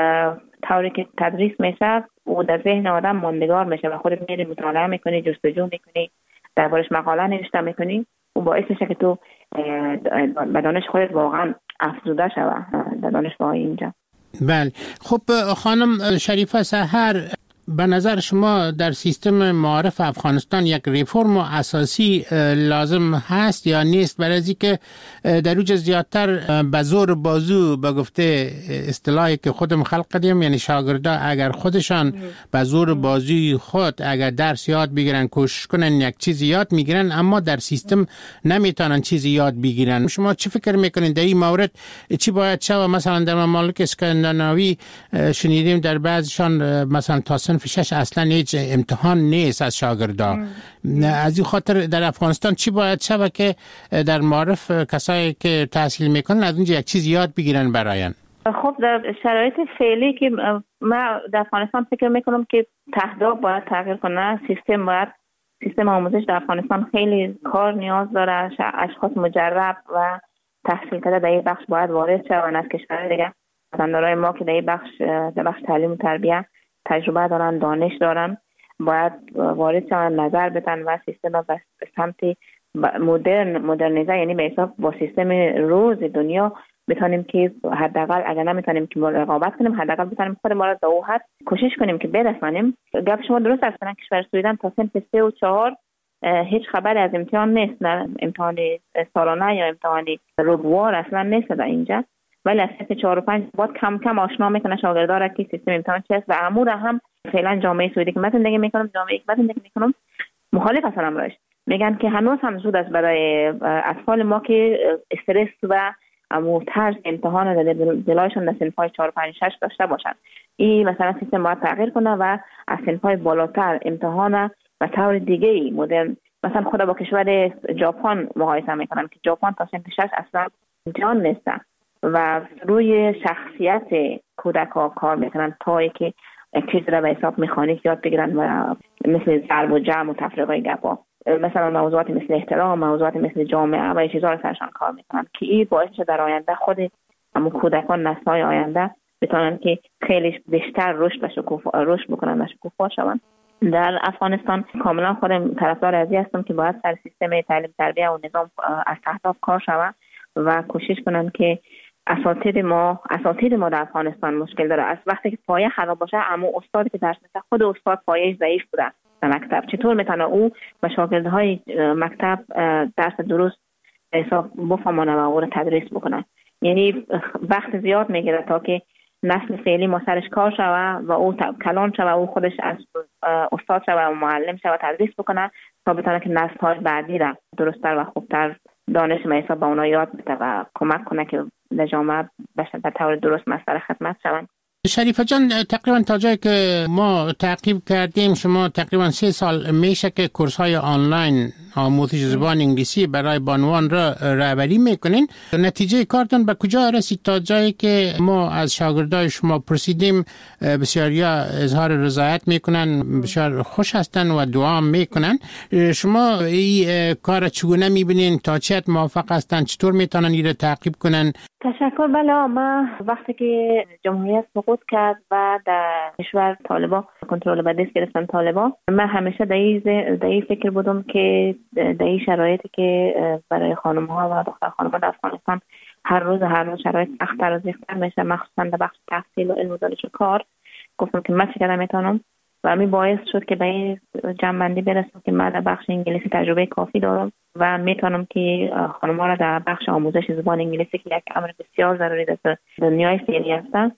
طوری که تدریس میشه و در ذهن آدم ماندگار میشه و خودت میری مطالعه میکنی، جستجو میکنی، دربارش مقاله نوشته میکنی و باعث میشه که تو به دانش خودت واقعا افزوده شوی در دانشگاه اینجا. بله. خب خانم شریفه سحر، به نظر شما در سیستم معارف افغانستان یک ریفرم اساسی لازم هست یا نیست؟ برای از اینکه در اوج زیادتر به زور بازو به گفته اصطلاحی که خودم خلق کردیم، یعنی شاگردا اگر خودشان به زور بازوی خود اگر درس یاد بگیرن، کوشش کنن یک چیزی یاد میگیرن، اما در سیستم نمیتونن چیزی یاد بگیرن. شما چی فکر میکنین در این مورد؟ چی باید شود؟ مثلا در ممالک اسکاندیناوی شنیدیم در بعضیشان مثلا تا صنف 6 اصلا هیچ امتحان نیست از شاگردا. از این خاطر در افغانستان چی باید شود که در معارف کسایی که تحصیل میکنن از اونجا یک چیز یاد بگیرن براین؟ خب در شرایط فعلی که ما در افغانستان فکر میکنم که تهداب باید تغییر کنه. سیستم آموزش در افغانستان خیلی کار نیاز داره. اشخاص مجرب و تحصیل کرده در این بخش باید وارد شوند از کشورهای دیگه. مثلا ما که در این بخش تعلیم و تربیت تجربه دارن، دانش دارن، باید وارد شوند، نظر بدن و سیستم را به سمت مدرنیزه، یعنی به حساب با سیستم روز دنیا بتونیم که حداقل اگر نمیتونیم که رقابت کنیم، حداقل بتونیم خود ما را در اون حد کوشش کنیم که برسونیم. گپ شما درست است. کشور سویدن تا صنف 3 و 4 هیچ خبری از امتحان نیست، نه امتحان سالانه یا امتحان ربوار اصلا نیست در اینجا. ولی از صنف 4 و 5 بعد کم کم آشنا میکنه شاگردا را که سیستم امتحان چیست و امور هم فعلا جامعه سعودی که من زندگی میکنم، جامعه که من زندگی میکنم مخالف هستن امرش. میگن که هنوز هم زود است برای اطفال ما که استرس و طرز امتحان در دلایشون در صنف‌های 4 5 6 داشته باشن. این مثلا سیستم باید تغییر کنه و از صنف‌های بالاتر امتحان و طور دیگه مدرن، مثلا خدا با کشور ژاپن مقایسه میکنن که ژاپن تا صنف 6 اصلا امتحان نیست و روی شخصیت کودک‌ها کار میکنن تا اینکه چیز را به حساب مکانیک یاد بگیرن و مثل ضرب و جمع و تفریقای گپا، مثلا موضوعات مثل احترام، موضوعات مثل جامعه و چیزا رو سرشان کار میکنن که این باعث شده در آینده خود کودکان نسل‌های آینده بتونن که خیلی بیشتر رشد بکنن و شکوفا شون. در افغانستان کاملا خودم طرفدار ازی هستم که باید سر سیستم تعلیم تربیت و نظام از تحت کار شود و کوشش کنن که اساتید ما در افغانستان مشکل داره. از وقتی که پایه خراب باشه، اما استادی که درس میده خود استاد پایه‌اش ضعیف بوده در مکتب، چطور میتونه او و شاگردهای مکتب درس درست حساب بفهمونه و او رو تدریس بکنه؟ یعنی وقت زیاد میگیره تا که نسل فعلی ما سرش کار شوه و او کلان شوه، او خودش از استاد شوه و معلم شوه تدریس بکنه تا بتونه که نسل‌های بعدی را درست‌تر و خوبتر دانش ما حساب به اونا یاد بده و کمک کنه که در جامعه به طور درست مسئله خدمت شوند. شریفه جان، تقریبا تا جایی که ما تعقیب کردیم شما تقریبا 3 سال میشه که کورس های آنلاین آموزش زبان انگلیسی برای بانوان را رهبری میکنین. نتیجه کارتون به کجا رسید تا جایی که ما از شاگردای شما پرسیدیم بسیاریا اظهار رضایت میکنن، بسیار خوش هستن و دعا میکنن. شما این کار چگونه میبینین؟ تا چه حد موافق هستن؟ چطور میتونن این را تعقیب کنن؟ تشکر. بله، ما وقتی که جمهوریت سقوط کرد و در کشور طالبان کنترل به دست گرفتن طالبان، من همیشه در این فکر بودم که در این شرایطی که برای خانم‌ها و دختر خانم‌ها در افغانستان هر روز شرایط سخت‌تر و سخت‌تر میشه، مخصوصا در بخش تحصیل و علم و دانش و کار، گفتم که من چقدر میتونم و می باعث شد که به این جنبندی برسم که من در بخش انگلیسی تجربه کافی دارم و میتونم که خانم‌ها را در بخش آموزش زبان انگلیسی که یک امر بسیار ضروری در دنیای فعلی است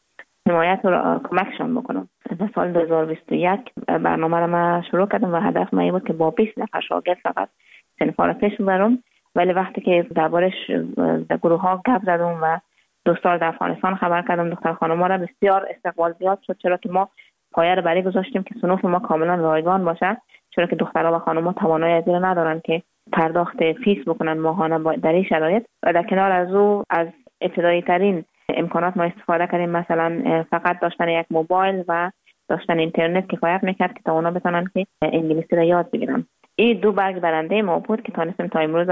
حمایت و کمکشان بکنم. در سال 2021 برنامه را من شروع کردم و هدف من بود که با 20 نفر شاگرد فقط صنف را پیش ببرم، ولی وقتی که دربارش در گروه ها گپ زدم و دوستان در افغانستان خبر کردم، دختر خانم‌ها را بسیار استقبال زیاد شد، چرا که ما پایه را برای گذاشتیم که صنوف ما کاملا رایگان باشه، چرا که دخترها و خانم‌ها توانایی از این ندارن که پرداخت فیس بکنن ماهانه در این شرایط. و در کنار از او از ابتدایی ترین امکانات ما استفاده کردیم، مثلا فقط داشتن یک موبایل و داشتن اینترنت کفایت میکرد که تا اونا بتونن که انگلیسی را یاد بگیرن. این دو برگ برنده ما بود که تانستیم تا امروز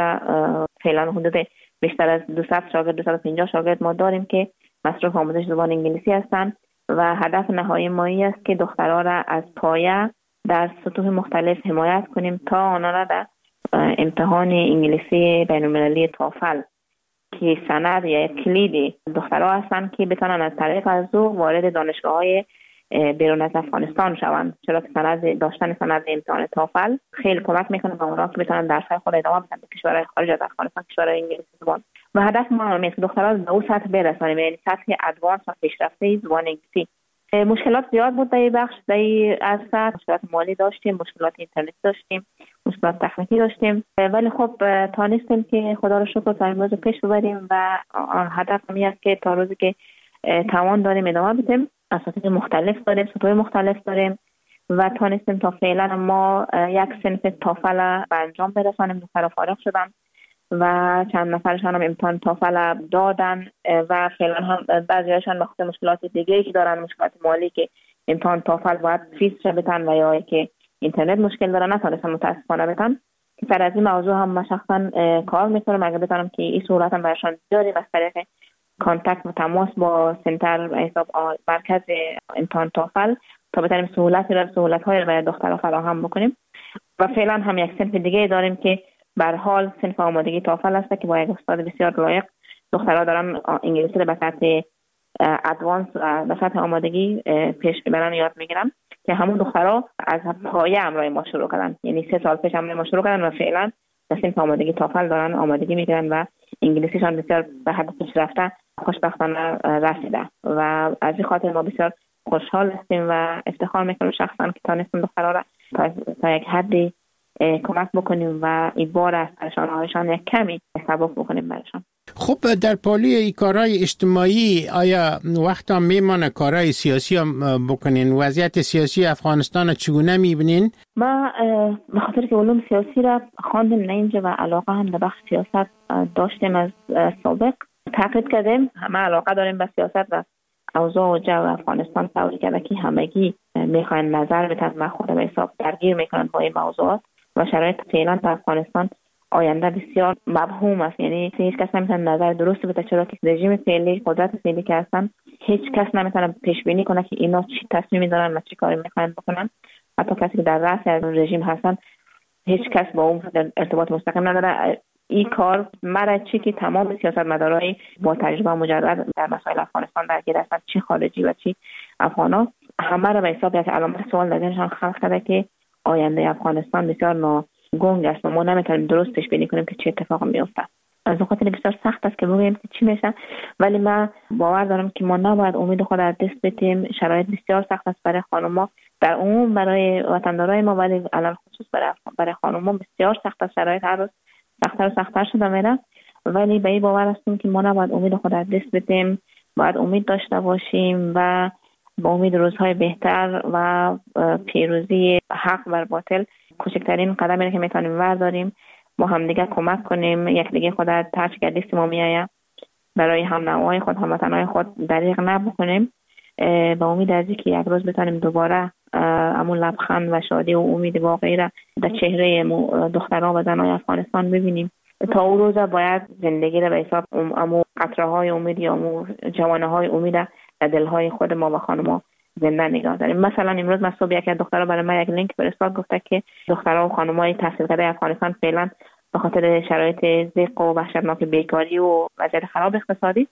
فعلا حدود بیشتر از 200 شاگرد 250 شاگرد ما داریم که مصروف آموزش زبان انگلیسی هستند و هدف نهایی ما است که دخترها را از پایه در سطوح مختلف حمایت کنیم تا آنها را در امتحان انگلیسی بین‌المللی توفل که سند یا کلید دخترها هستند که بتونن از طریق از او وارد دانشگاه‌های بیرون از افغانستان شوند، چرا که داشتن سند امتحان توفل خیلی کمک میکنه به اونها که بتونن درس‌های خود ادامه بدن در کشورهای خارج از افغانستان، کشورهای انگلیسی زبان. و هدف ما اینه که دخترها به اون سطح برسونیم، یعنی سطح ادوانس و پیشرفته زبان انگلیسی. مشکلات زیاد بود در این بخش، در این عرصه مشکلات مالی داشتیم، مشکلات اینترنت داشتیم، مشکلات تکنیکی داشتیم، ولی خب تانستیم که خدا رو شکر تا امروز پیش ببریم و هدف همین است که تا روزی که توان داریم ادامه بدیم. اساتید مختلف داریم، سطوح مختلف داریم و تانستیم تا فعلا ما یک صنف توفل به انجام برسانیم. دخترها فارغ شدن و چند نفرشان هم امتحان توفل دادن و فعلا هم بعضی‌هاشون به خاطر مشکلات دیگه‌ای که دارن، مشکلات مالی که امتحان توفل باید فیس بدن و یا که اینترنت مشکل دارن نتونستن متاسفانه بدن. سر از این موضوع هم من شخصا کار میکنم، اگر بتونم که این سهولت هم برشان بیاریم از طریق کانتکت و تماس با سنتر حساب مرکز امتحان توفل تا بتونیم سهولت‌های رو برای دخترها فراهم بکنیم. و فعلا هم یک صنف دیگه داریم که به هر حال صنف آمادگی توفل است که با یک استاد بسیار لایق دخترها دارن انگلیسی رو به سطح ادوانس و به سطح آمادگی پیش ببرن یاد میگیرن که همون دخترها از پایه امرای ما شروع کردن، یعنی 3 سال پیش امرای ما شروع کردن و فعلا به صنف آمادگی توفل دارن آمادگی میگیرن و انگلیسیشان بسیار به حد پیشرفته خوشبختانه رسیده و از این خاطر ما بسیار خوشحال هستیم و افتخار میکنم شخصا که تانستیم دخترها را تا یک حدی کمک بکنیم و این بار از پریشانی‌هایشان یک کمی سبک بکنیم برشان. خب در پالی ای کارهای اجتماعی آیا وقتا میمانه کارهای سیاسی هم بکنین؟ وضعیت سیاسی افغانستان چگونه میبینین؟ ما به خاطر که علوم سیاسی را خواندیم نه اینجا و علاقه هم در بخش سیاست داشتیم از سابق، تحقیق کردیم، همه علاقه داریم به سیاست و اوضاع و جو افغانستان طوری که همگی میخواین نظر بدن و خود به حساب درگیر میکنن با این موضوعات و شرایط فعلا در افغانستان آینده بسیار مبهوم است، یعنی هیچ کس نمیتونه نظر درست بده، چرا که رژیم فعلی قدرت فعلی که هستن هیچ کس نمیتونه پیش بینی کنه که اینا چی تصمیمی دارن و چی کاری میخوان بکنن. حتی کسی که در رأس از رژیم هستن هیچ کس با اون ارتباط مستقیم نداره. این کار مرا چی که تمام سیاستمدارای با تجربه مجرد در مسائل افغانستان درگیر هستن، چی خارجی و چی افغانا، همه را به حساب یک علامت سوال در ذهنشان خلق کرده که آینده افغانستان بسیار ناگنگ است و ما نمیتونیم درست پیش بینی کنیم که چه اتفاقی میفته. از اون خاطر بسیار سخت است که بگوییم که چی میشه، ولی من باور دارم که ما نباید امید خود از دست بدیم. شرایط بسیار سخت است برای خانم‌ها در عموم، برای وطندارای ما، ولی علل خصوص برای خانم‌ها بسیار سخت است. شرایط هر روز سخت‌تر و سخت‌تر شده میره، ولی به این باور هستیم که ما نباید امید خود از دست بدیم، باید امید داشته باشیم و با امید روزهای بهتر و پیروزی حق بر باطل کوچکترین قدمی که میتونیم برداریم، با هم دیگه کمک کنیم، یک دیگه خود از هر چقدر دست ما میآید برای هم نوعای خود، هموطنای خود دریغ نبکنیم، با امید از اینکه یک روز بتونیم دوباره همون لبخند و شادی و امید واقعی را در چهره دختران و زنای افغانستان ببینیم. تا اون روز باید زندگی را به حساب امو قطره‌های امید یا امو جوانه‌های امید در دل‌های خود ما و خانم‌ها زنده نگاه داریم. مثلا امروز من صبح یک دختر برای من یک لینک فرستاد، گفته که دخترها و خانم‌های تحصیل کرده افغانستان فعلا به خاطر شرایط ضیق و وحشتناک بیکاری و وضعیت خراب اقتصادی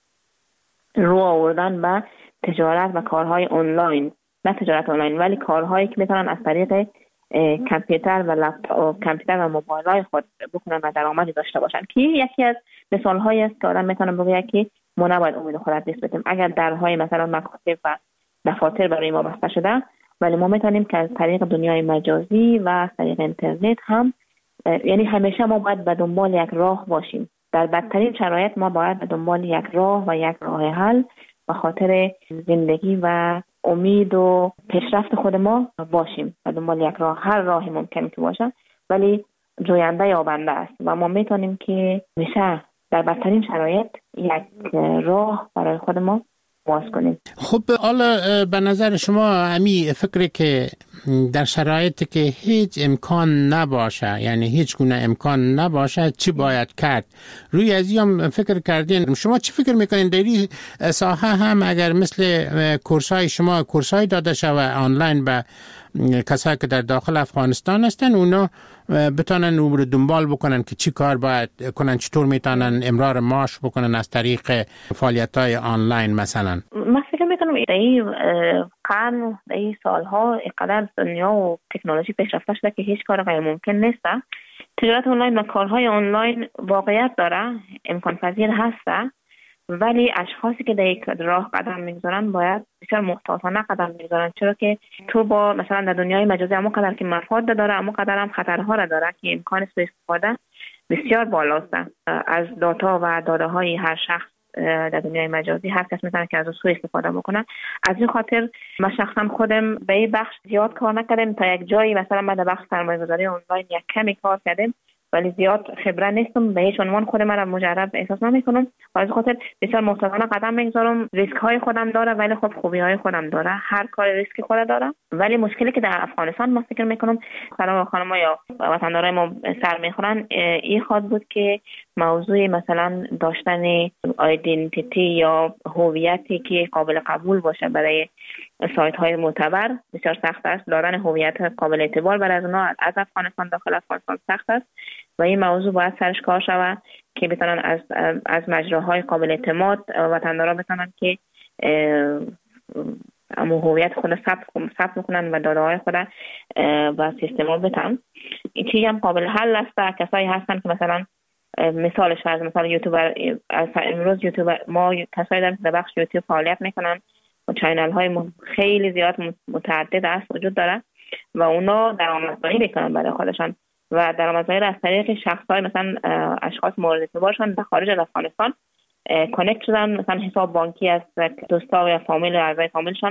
رو آوردن به تجارت و کارهای آنلاین، نه تجارت آنلاین ولی کارهایی که میتونن از طریق کامپیوتر و لپتاپ، کامپیوتر و موبایل‌های خود بکنن و درآمدی داشته باشن، که یکی از مثال‌هایی است که آدم میتونه بگه که ما نباید امید خود را دست بدیم. اگر درهای مثلا مکاتب و دفاتر برای ما بسته شده، ولی ما میتونیم که از طریق دنیای مجازی و از طریق اینترنت هم، یعنی همیشه ما باید به دنبال یک راه باشیم. در بدترین شرایط ما باید به دنبال یک راه و یک راه حل به خاطر زندگی و امید و پیشرفت خود ما باشیم. به دنبال یک راه، هر راهی ممکن که باشه، ولی جوینده یابنده است و ما میتونیم که میشه در بدترین شرایط یک راه برای خود ما باز کنیم. خب حالا به نظر شما همی فکری که در شرایطی که هیچ امکان نباشه، یعنی هیچ گونه امکان نباشه، چی باید کرد؟ روی ازیم فکر کردین؟ شما چی فکر میکنین در این ساحه هم اگر مثل کورسای شما کورسای داده شود آنلاین به کسایی که در داخل افغانستان هستن، اونا بتونن او رو دنبال بکنن که چی کار باید کنن، چطور میتونن امرار معاش بکنن از طریق فعالیت‌های آنلاین مثلا؟ من فکر میکنم این قرن، این سالها اینقدر دنیا و تکنولوژی پیشرفته شده که هیچ کار غیر ممکن نیست. تجارت آنلاین و کارهای آنلاین واقعیت داره، امکان پذیر هسته، ولی اشخاصی که در یک راه قدم میگذارن باید بسیار محتاطانه قدم میگذارن، چرا که تو با مثلا در دنیای مجازی اما قدر که مفاد داره، اما قدر هم خطرها را داره که امکان سوء استفاده بسیار بالاست. از داتا و داده های هر شخص در دنیای مجازی هر کس میتونه که از سوء استفاده بکنه. از این خاطر من شخصا خودم به این بخش زیاد کار نکردم، تا یک جایی مثلا بعد بخش سرمایه‌گذاری آنلاین یک کمی کار کردم، ولی زیاد خبره نیستم، به هیچ عنوان خود من مجرب احساس نمی‌کنم. از خاطر بسیار محتاطانه قدم می‌گذارم. ریسک های خودم داره، ولی خب خوبی های خودم داره. هر کار ریسک خود داره، ولی مشکلی که در افغانستان ما فکر می‌کنم خانم‌ها یا وطندارای ما سر می‌خورن این خواهد بود که موضوع مثلا داشتن آیدنتیتی یا هویتی که قابل قبول باشه برای سایت های معتبر بسیار سخت است. دادن هویت قابل اعتبار برای اونا از افغانستان داخل افغانستان سخت است و این موضوع باید سرش کار شود که بتونن از مجراهای قابل اعتماد وطندارا بتونن که اما هویت خود ثبت میکنن و داده های خود با سیستما بتن. این چیزی هم قابل حل است. کسایی هستن که مثلا مثالش از مثلا یوتیوبر، امروز یوتیوبر ما کسایی داریم در بخش یوتیوب فعالیت میکنن و چینل های خیلی زیاد متعدد است وجود داره و اونا درآمدزایی میکنن برای خودشان و درآمدزایی از طریق شخصای مثلا اشخاص مورد اعتبارشان در خارج از افغانستان کانکت شدن، مثلا حساب بانکی از دوستا یا فامیل و اعضای فامیلشان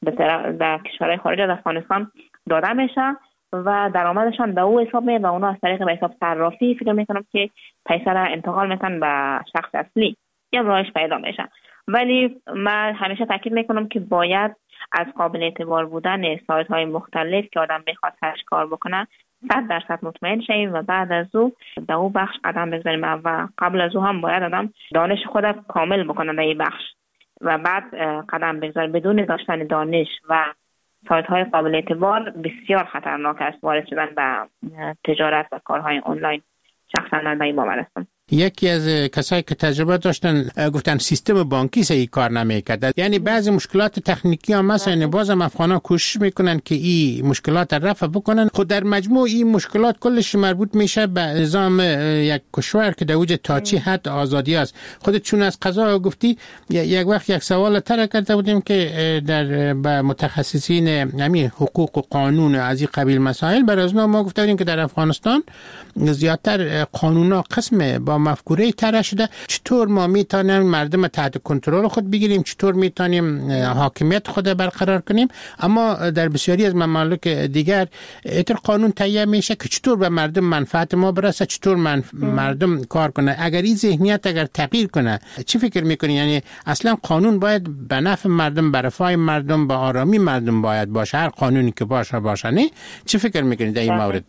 در کشورهای خارج از افغانستان داده میشه و درآمدشان در او حساب میاد و اونا از طریق به حساب صرافی فکر میکنم که پیسه را انتقال میکنن به شخص اصلی یا راهش پیدا میشه. ولی من همیشه تاکید میکنم که باید از قابل اعتبار بودن سایت های مختلف که آدم بخواد سرش کار بکنه 100% مطمئن شیم و بعد از او در او بخش قدم بگذاریم و قبل از او هم باید آدم دانش خود کامل بکنه در این بخش و بعد قدم بگذاریم. بدون داشتن دانش و سایت های قابل اعتبار بسیار خطرناک است وارد شدن به تجارت و کارهای آنلاین. شخصا من به این باور هستم. یکی از کسایی که تجربه داشتن گفتن سیستم بانکی صحیح کار نمیکرد، یعنی بعضی مشکلات تکنیکی هم مثلا بازم افغانا کوشش میکنن که این مشکلات رفع بکنن. خود در مجموع این مشکلات کلش مربوط میشه به نظام یک کشور که در اوج تا چی حد آزادی است. خودت چون از قضا گفتی یک وقت یک سوال طرح کرده بودیم که در به متخصصین همین حقوق و قانون از این قبیل مسائل برای از ما گفته بودیم که در افغانستان زیادتر قانونا قسم با مفکوره طرح شده. چطور ما میتونیم مردم تحت کنترل خود بگیریم، چطور میتونیم حاکمیت خود برقرار کنیم، اما در بسیاری از ممالک دیگر ایتر قانون تهیه میشه که چطور به مردم منفعت ما برسه، چطور مردم کار کنه. اگر این ذهنیت اگر تغییر کنه چی فکر میکنی؟ یعنی اصلا قانون باید به نفع مردم، به رفاه مردم، به آرامی مردم باید باشه، هر قانونی که باشه نه؟ چی فکر میکنی در این مورد؟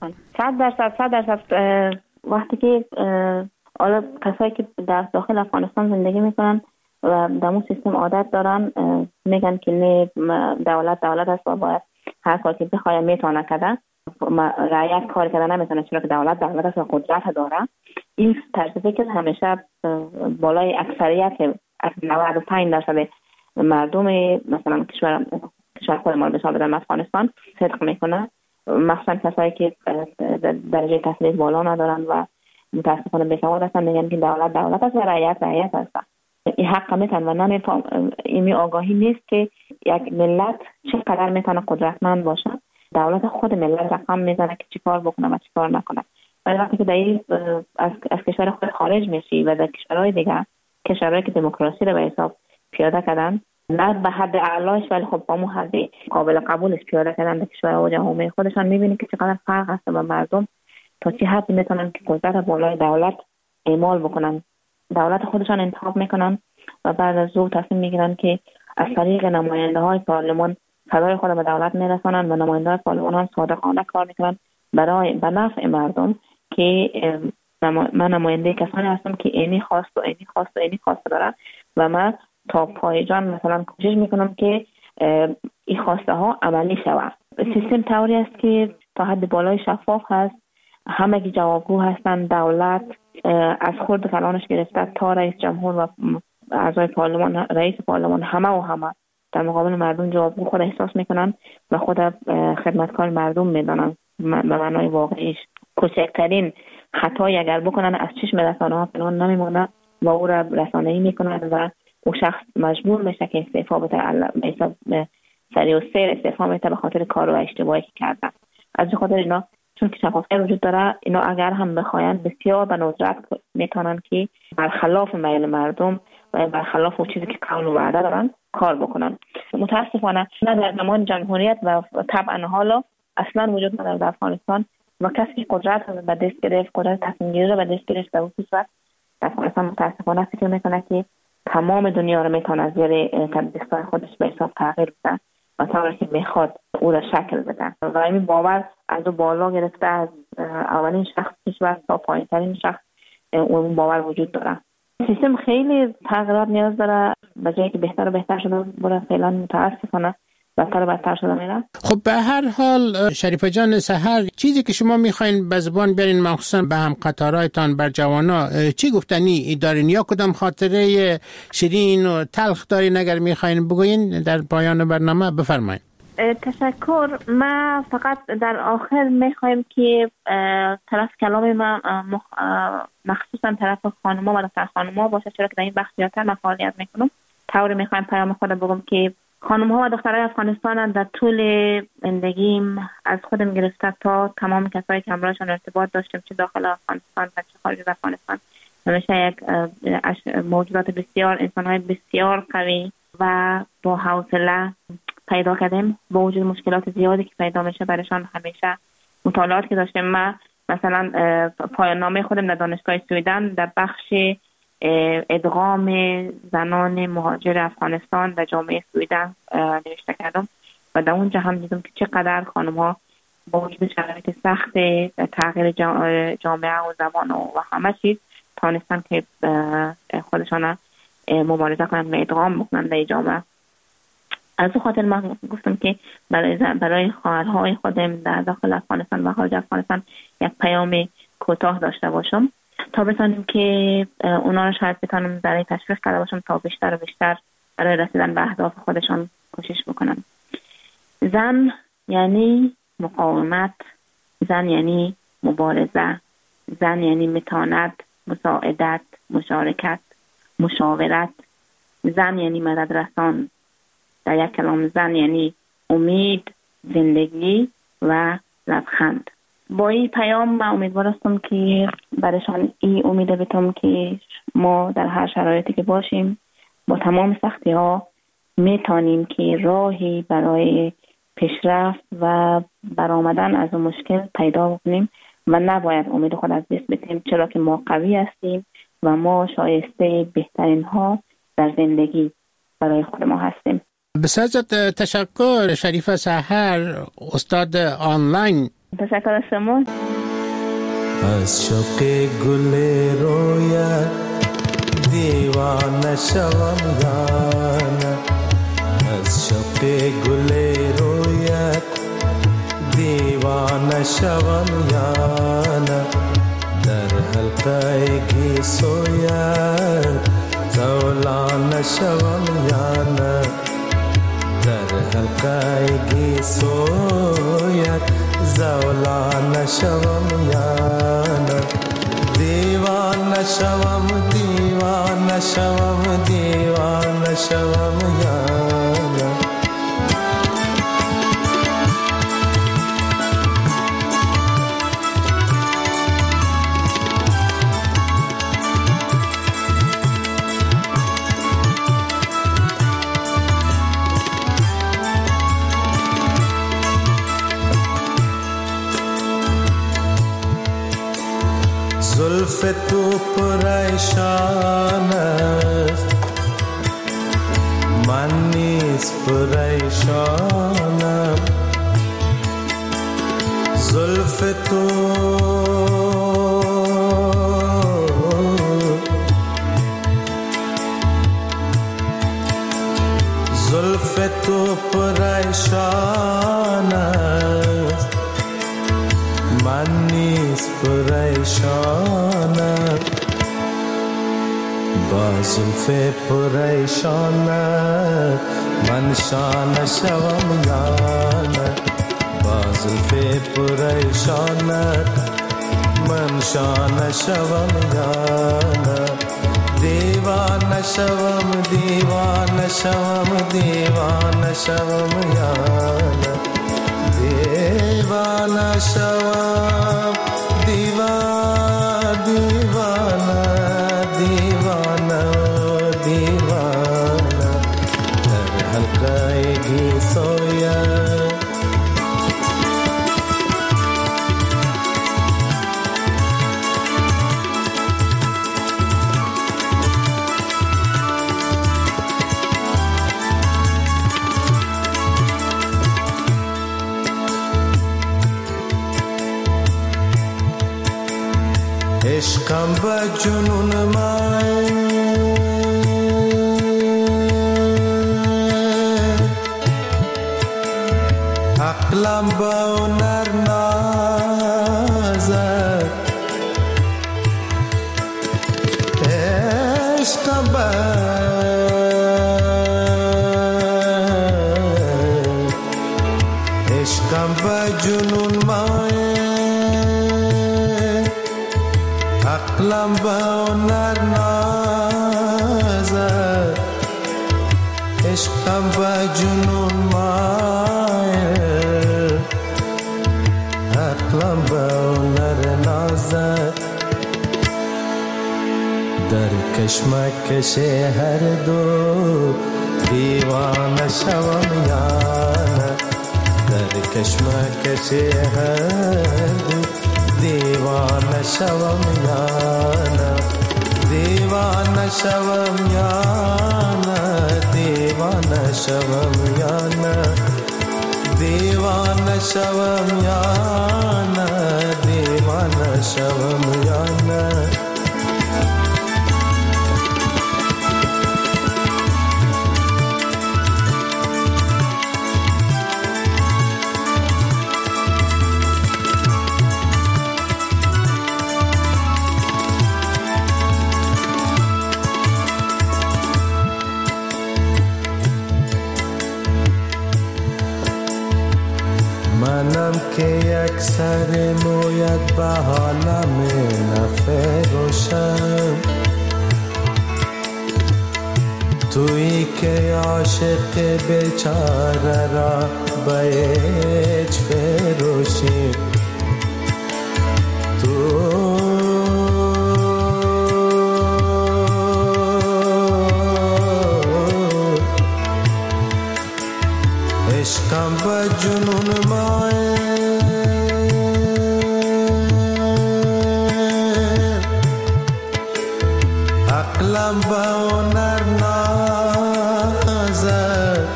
100% وقتی که حالا کسایی که در داخل افغانستان زندگی میکنن و در اون سیستم عادت دارن میگن که نه دولت است و باید هر کار که بخواه میتونه کرده، رعیت کار کردن نمیتونه چرا که دولت است و قدرت داره. این طرز فکر همیشه بالای اکثریت 95% مردم مثلا کشور خود ما مثال بزنم افغانستان صدق میکنه، مخصوصا کسایی که درجه تحصیل بالا ندارن و متاسفانه بیسواد هستن، میگن که دولت است و رعیت هست. این حق میتن و نمیفهم این آگاهی نیست که یک ملت چقدر میتونه قدرتمند باشه. دولت خود ملت رقم میزنه که چیکار بکنه و چیکار نکنه. ولی وقتی که از کشور خود خارج میشی و در کشورهای دیگه، کشورهایی که دموکراسی رو به حساب پیاده کردن، نه به حد اعلاش ولی خب با حد قابل قبولش پیاده کردن در کشورها و جامعه خودشان، میبینی که چقدر فرق هست و مردم تا چه حد میتونن که قدرت بالای دولت اعمال بکنن. دولت خودشان انتخاب میکنن و بعد از او تصمیم میگیرن که از طریق نماینده های پارلمان صدای خود به دولت میرسانن و نماینده های پارلمان هم صادقانه کار میکنن برای به نفع مردم که من نماینده کسانی هستم که اینی خواست و اینی خواست و اینی خواست دارم و من تا پای جان مثلا کوشش میکنم که این خواسته ها عملی شود. سیستم طوری است که تا حد بالای شفاف هست، همگی جوابگو هستند. دولت از خرد کلانش گرفته تا رئیس جمهور و اعضای پارلمان، رئیس پارلمان، همه در مقابل مردم جوابگو خود احساس میکنن و خود خدمتکار مردم میدانن. به معنای واقعیش کوچکترین خطایی اگر بکنن از چشم رسانه ها فلان نمیمونه و او را رسانه‌ای میکنن و او شخص مجبور میشه که استعفا بده، سریع و سیر استعفا میده به خاطر کار و اشتباهی که کردن. از خاطر اینا چون که شفافیت وجود داره، اینا اگر هم بخواین بسیار به ندرت میتونن که برخلاف میل مردم و برخلاف اون چیزی که قول و وعده دارن کار بکنن. متاسفانه نه در زمان جمهوریت و طبعا حالا اصلا وجود نداره در افغانستان و کسی که قدرت رو به دست گرفت، قدرت تصمیم گیری رو به دست گرفت، در اون صورت افغانستان متاسفانه فکر میکنه که تمام دنیا رو میتونه از زیر دستای خودش به حساب تغییر بده و طوری که میخواد او را شکل بده و این باور از بالا گرفته از اولین شخص کشور تا پایین ترین شخص اون باور وجود داره. سیستم خیلی تغییرات نیاز داره، به جایی که بهتر و بهتر شده بره فعلا متاسفانه بدتر و بدتر شده میره. خب به هر حال شریفه جان سحر، چیزی که شما میخواین به زبان بیارین مخصوصا به هم قطارایتان بر جوانا چی گفتنی دارین یا کدام خاطره شیرین و تلخ دارین اگر میخواین بگوین در پایان برنامه بفرمایید. تشکر. ما فقط در آخر میخوایم که طرف کلام ما مخصوصا طرف خانم‌ها و دختر خانم‌ها باشه، چرا که در این بخش زیادتر من فعالیت میکنم. طوری میخوایم پیام خود بگم که خانم‌ها و دخترای افغانستان در طول زندگیم از خودم گرفته تا تمام کسایی که همراهشان ارتباط داشتم، چه داخل افغانستان و چه خارج از افغانستان، همیشه یک موجودات بسیار، انسان‌های بسیار قوی و با حوصله پیدا کردیم. با وجود مشکلات زیادی که پیدا میشه برایشان همیشه مطالعات که داشتم، من مثلا پایان نامه خودم در دانشگاه سویدن در بخش ادغام زنان مهاجر افغانستان در جامعه سویدن نوشته کردم و در اونجا هم دیدم که چقدر خانم‌ها با وجود شرایط سخت تغییر جامعه و زبان و همه چیز تانستن که خودشان مبارزه کنند و ادغام بکنند در جامعه. از اون خاطر من گفتم که برای خواهرهای خودم در داخل افغانستان و خارج افغانستان یک پیام کوتاه داشته باشم تا بتونیم که اونا رو شاید بتونم برای تشویق کرده باشم تا بیشتر و بیشتر برای رسیدن به اهداف خودشان کوشش بکنن. زن یعنی مقاومت، زن یعنی مبارزه، زن یعنی متانت، مساعدت، مشارکت، مشاورت، زن یعنی مدد رسان. در یک کلام زن یعنی امید، زندگی و لبخند. با این پیام من امیدوار هستم که برایشان این امید بتم که ما در هر شرایطی که باشیم با تمام سختی ها میتونیم که راهی برای پیشرفت و برآمدن از مشکل پیدا کنیم و نباید امید خود از دست بدیم، چرا که ما قوی هستیم و ما شایسته بهترین ها در زندگی برای خود ما هستیم. بسیار تشکر شریفه سحر، استاد آنلاین. تشکر از شما. از شوق گل رویت دیوانه شوم یانه، از شوق گل رویت دیوانه شوم یانه، در حلقه گیسویت زولانه شوم یانه، در حلقه گیسویت زولانه شوم یانه، دیوانه شوم دیوانه دیوانه شوم دیوانه شوم یا نه. زلف تو پریشان است من نیز پریشانم. زلف تو زلف تو پریشان است من نیز پریشانم. با زلف پریشانت من شانه شوم یا نه. با زلف پریشانت من شانه شوم یا نه. دیوانه شوم دیوانه شوم دیوانه شوم یا نه. دیوانه شوم دیوانه دیوانه دیوانه در حلقه گیسویا. عشقم به جنون من عقلم به هنر نازد. عشقم به جنون من عقلم به هنر نازد. عشقم به جنون مایل عقلم به هنر نازد. در کشمکش هر دو دیوانه شوم یا نه. در کشمکش هر دو دیوانه شوم یا نه. دیوانه شوم یا نه. دیوانه شوم یا نه. دیوانه شوم یا نه. دیوانه شوم یا نه. منم که یک سر مویت به حالم نفروشم. تویی که عاشق بیچاره را به هیچ فروشی. تو عشقم به جنون عقلم به هنر نازد.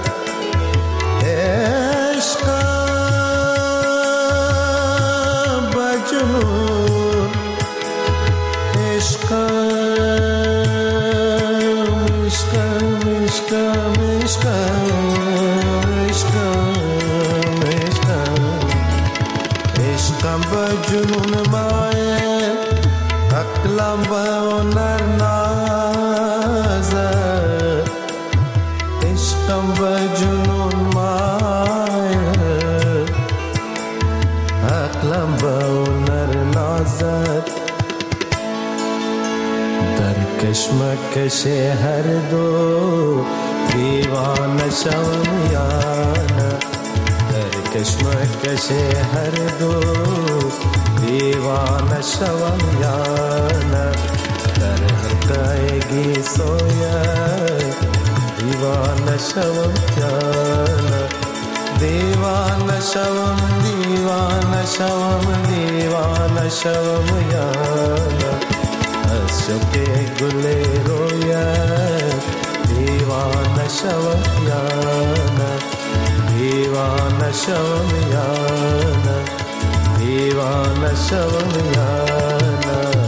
عشقم به جنون عشقم عشقم عشقم عشقم به جنون مایل عقلم به هنر نازد. عشقم به جنون مایل عقلم به هنر نازد. در کشمکش هر دو دیوانه شوم یا نه در کشمکش هر دو دیوانه شوم یا نه در حقایقی سویا دیوانه شوم یا نه دیوانه شوم دیوانه شوم دیوانه شوم یا نه از شوق گل رویا دیوانه شوم یا نه دیوانه شوم یا نه دیوانه شوم یا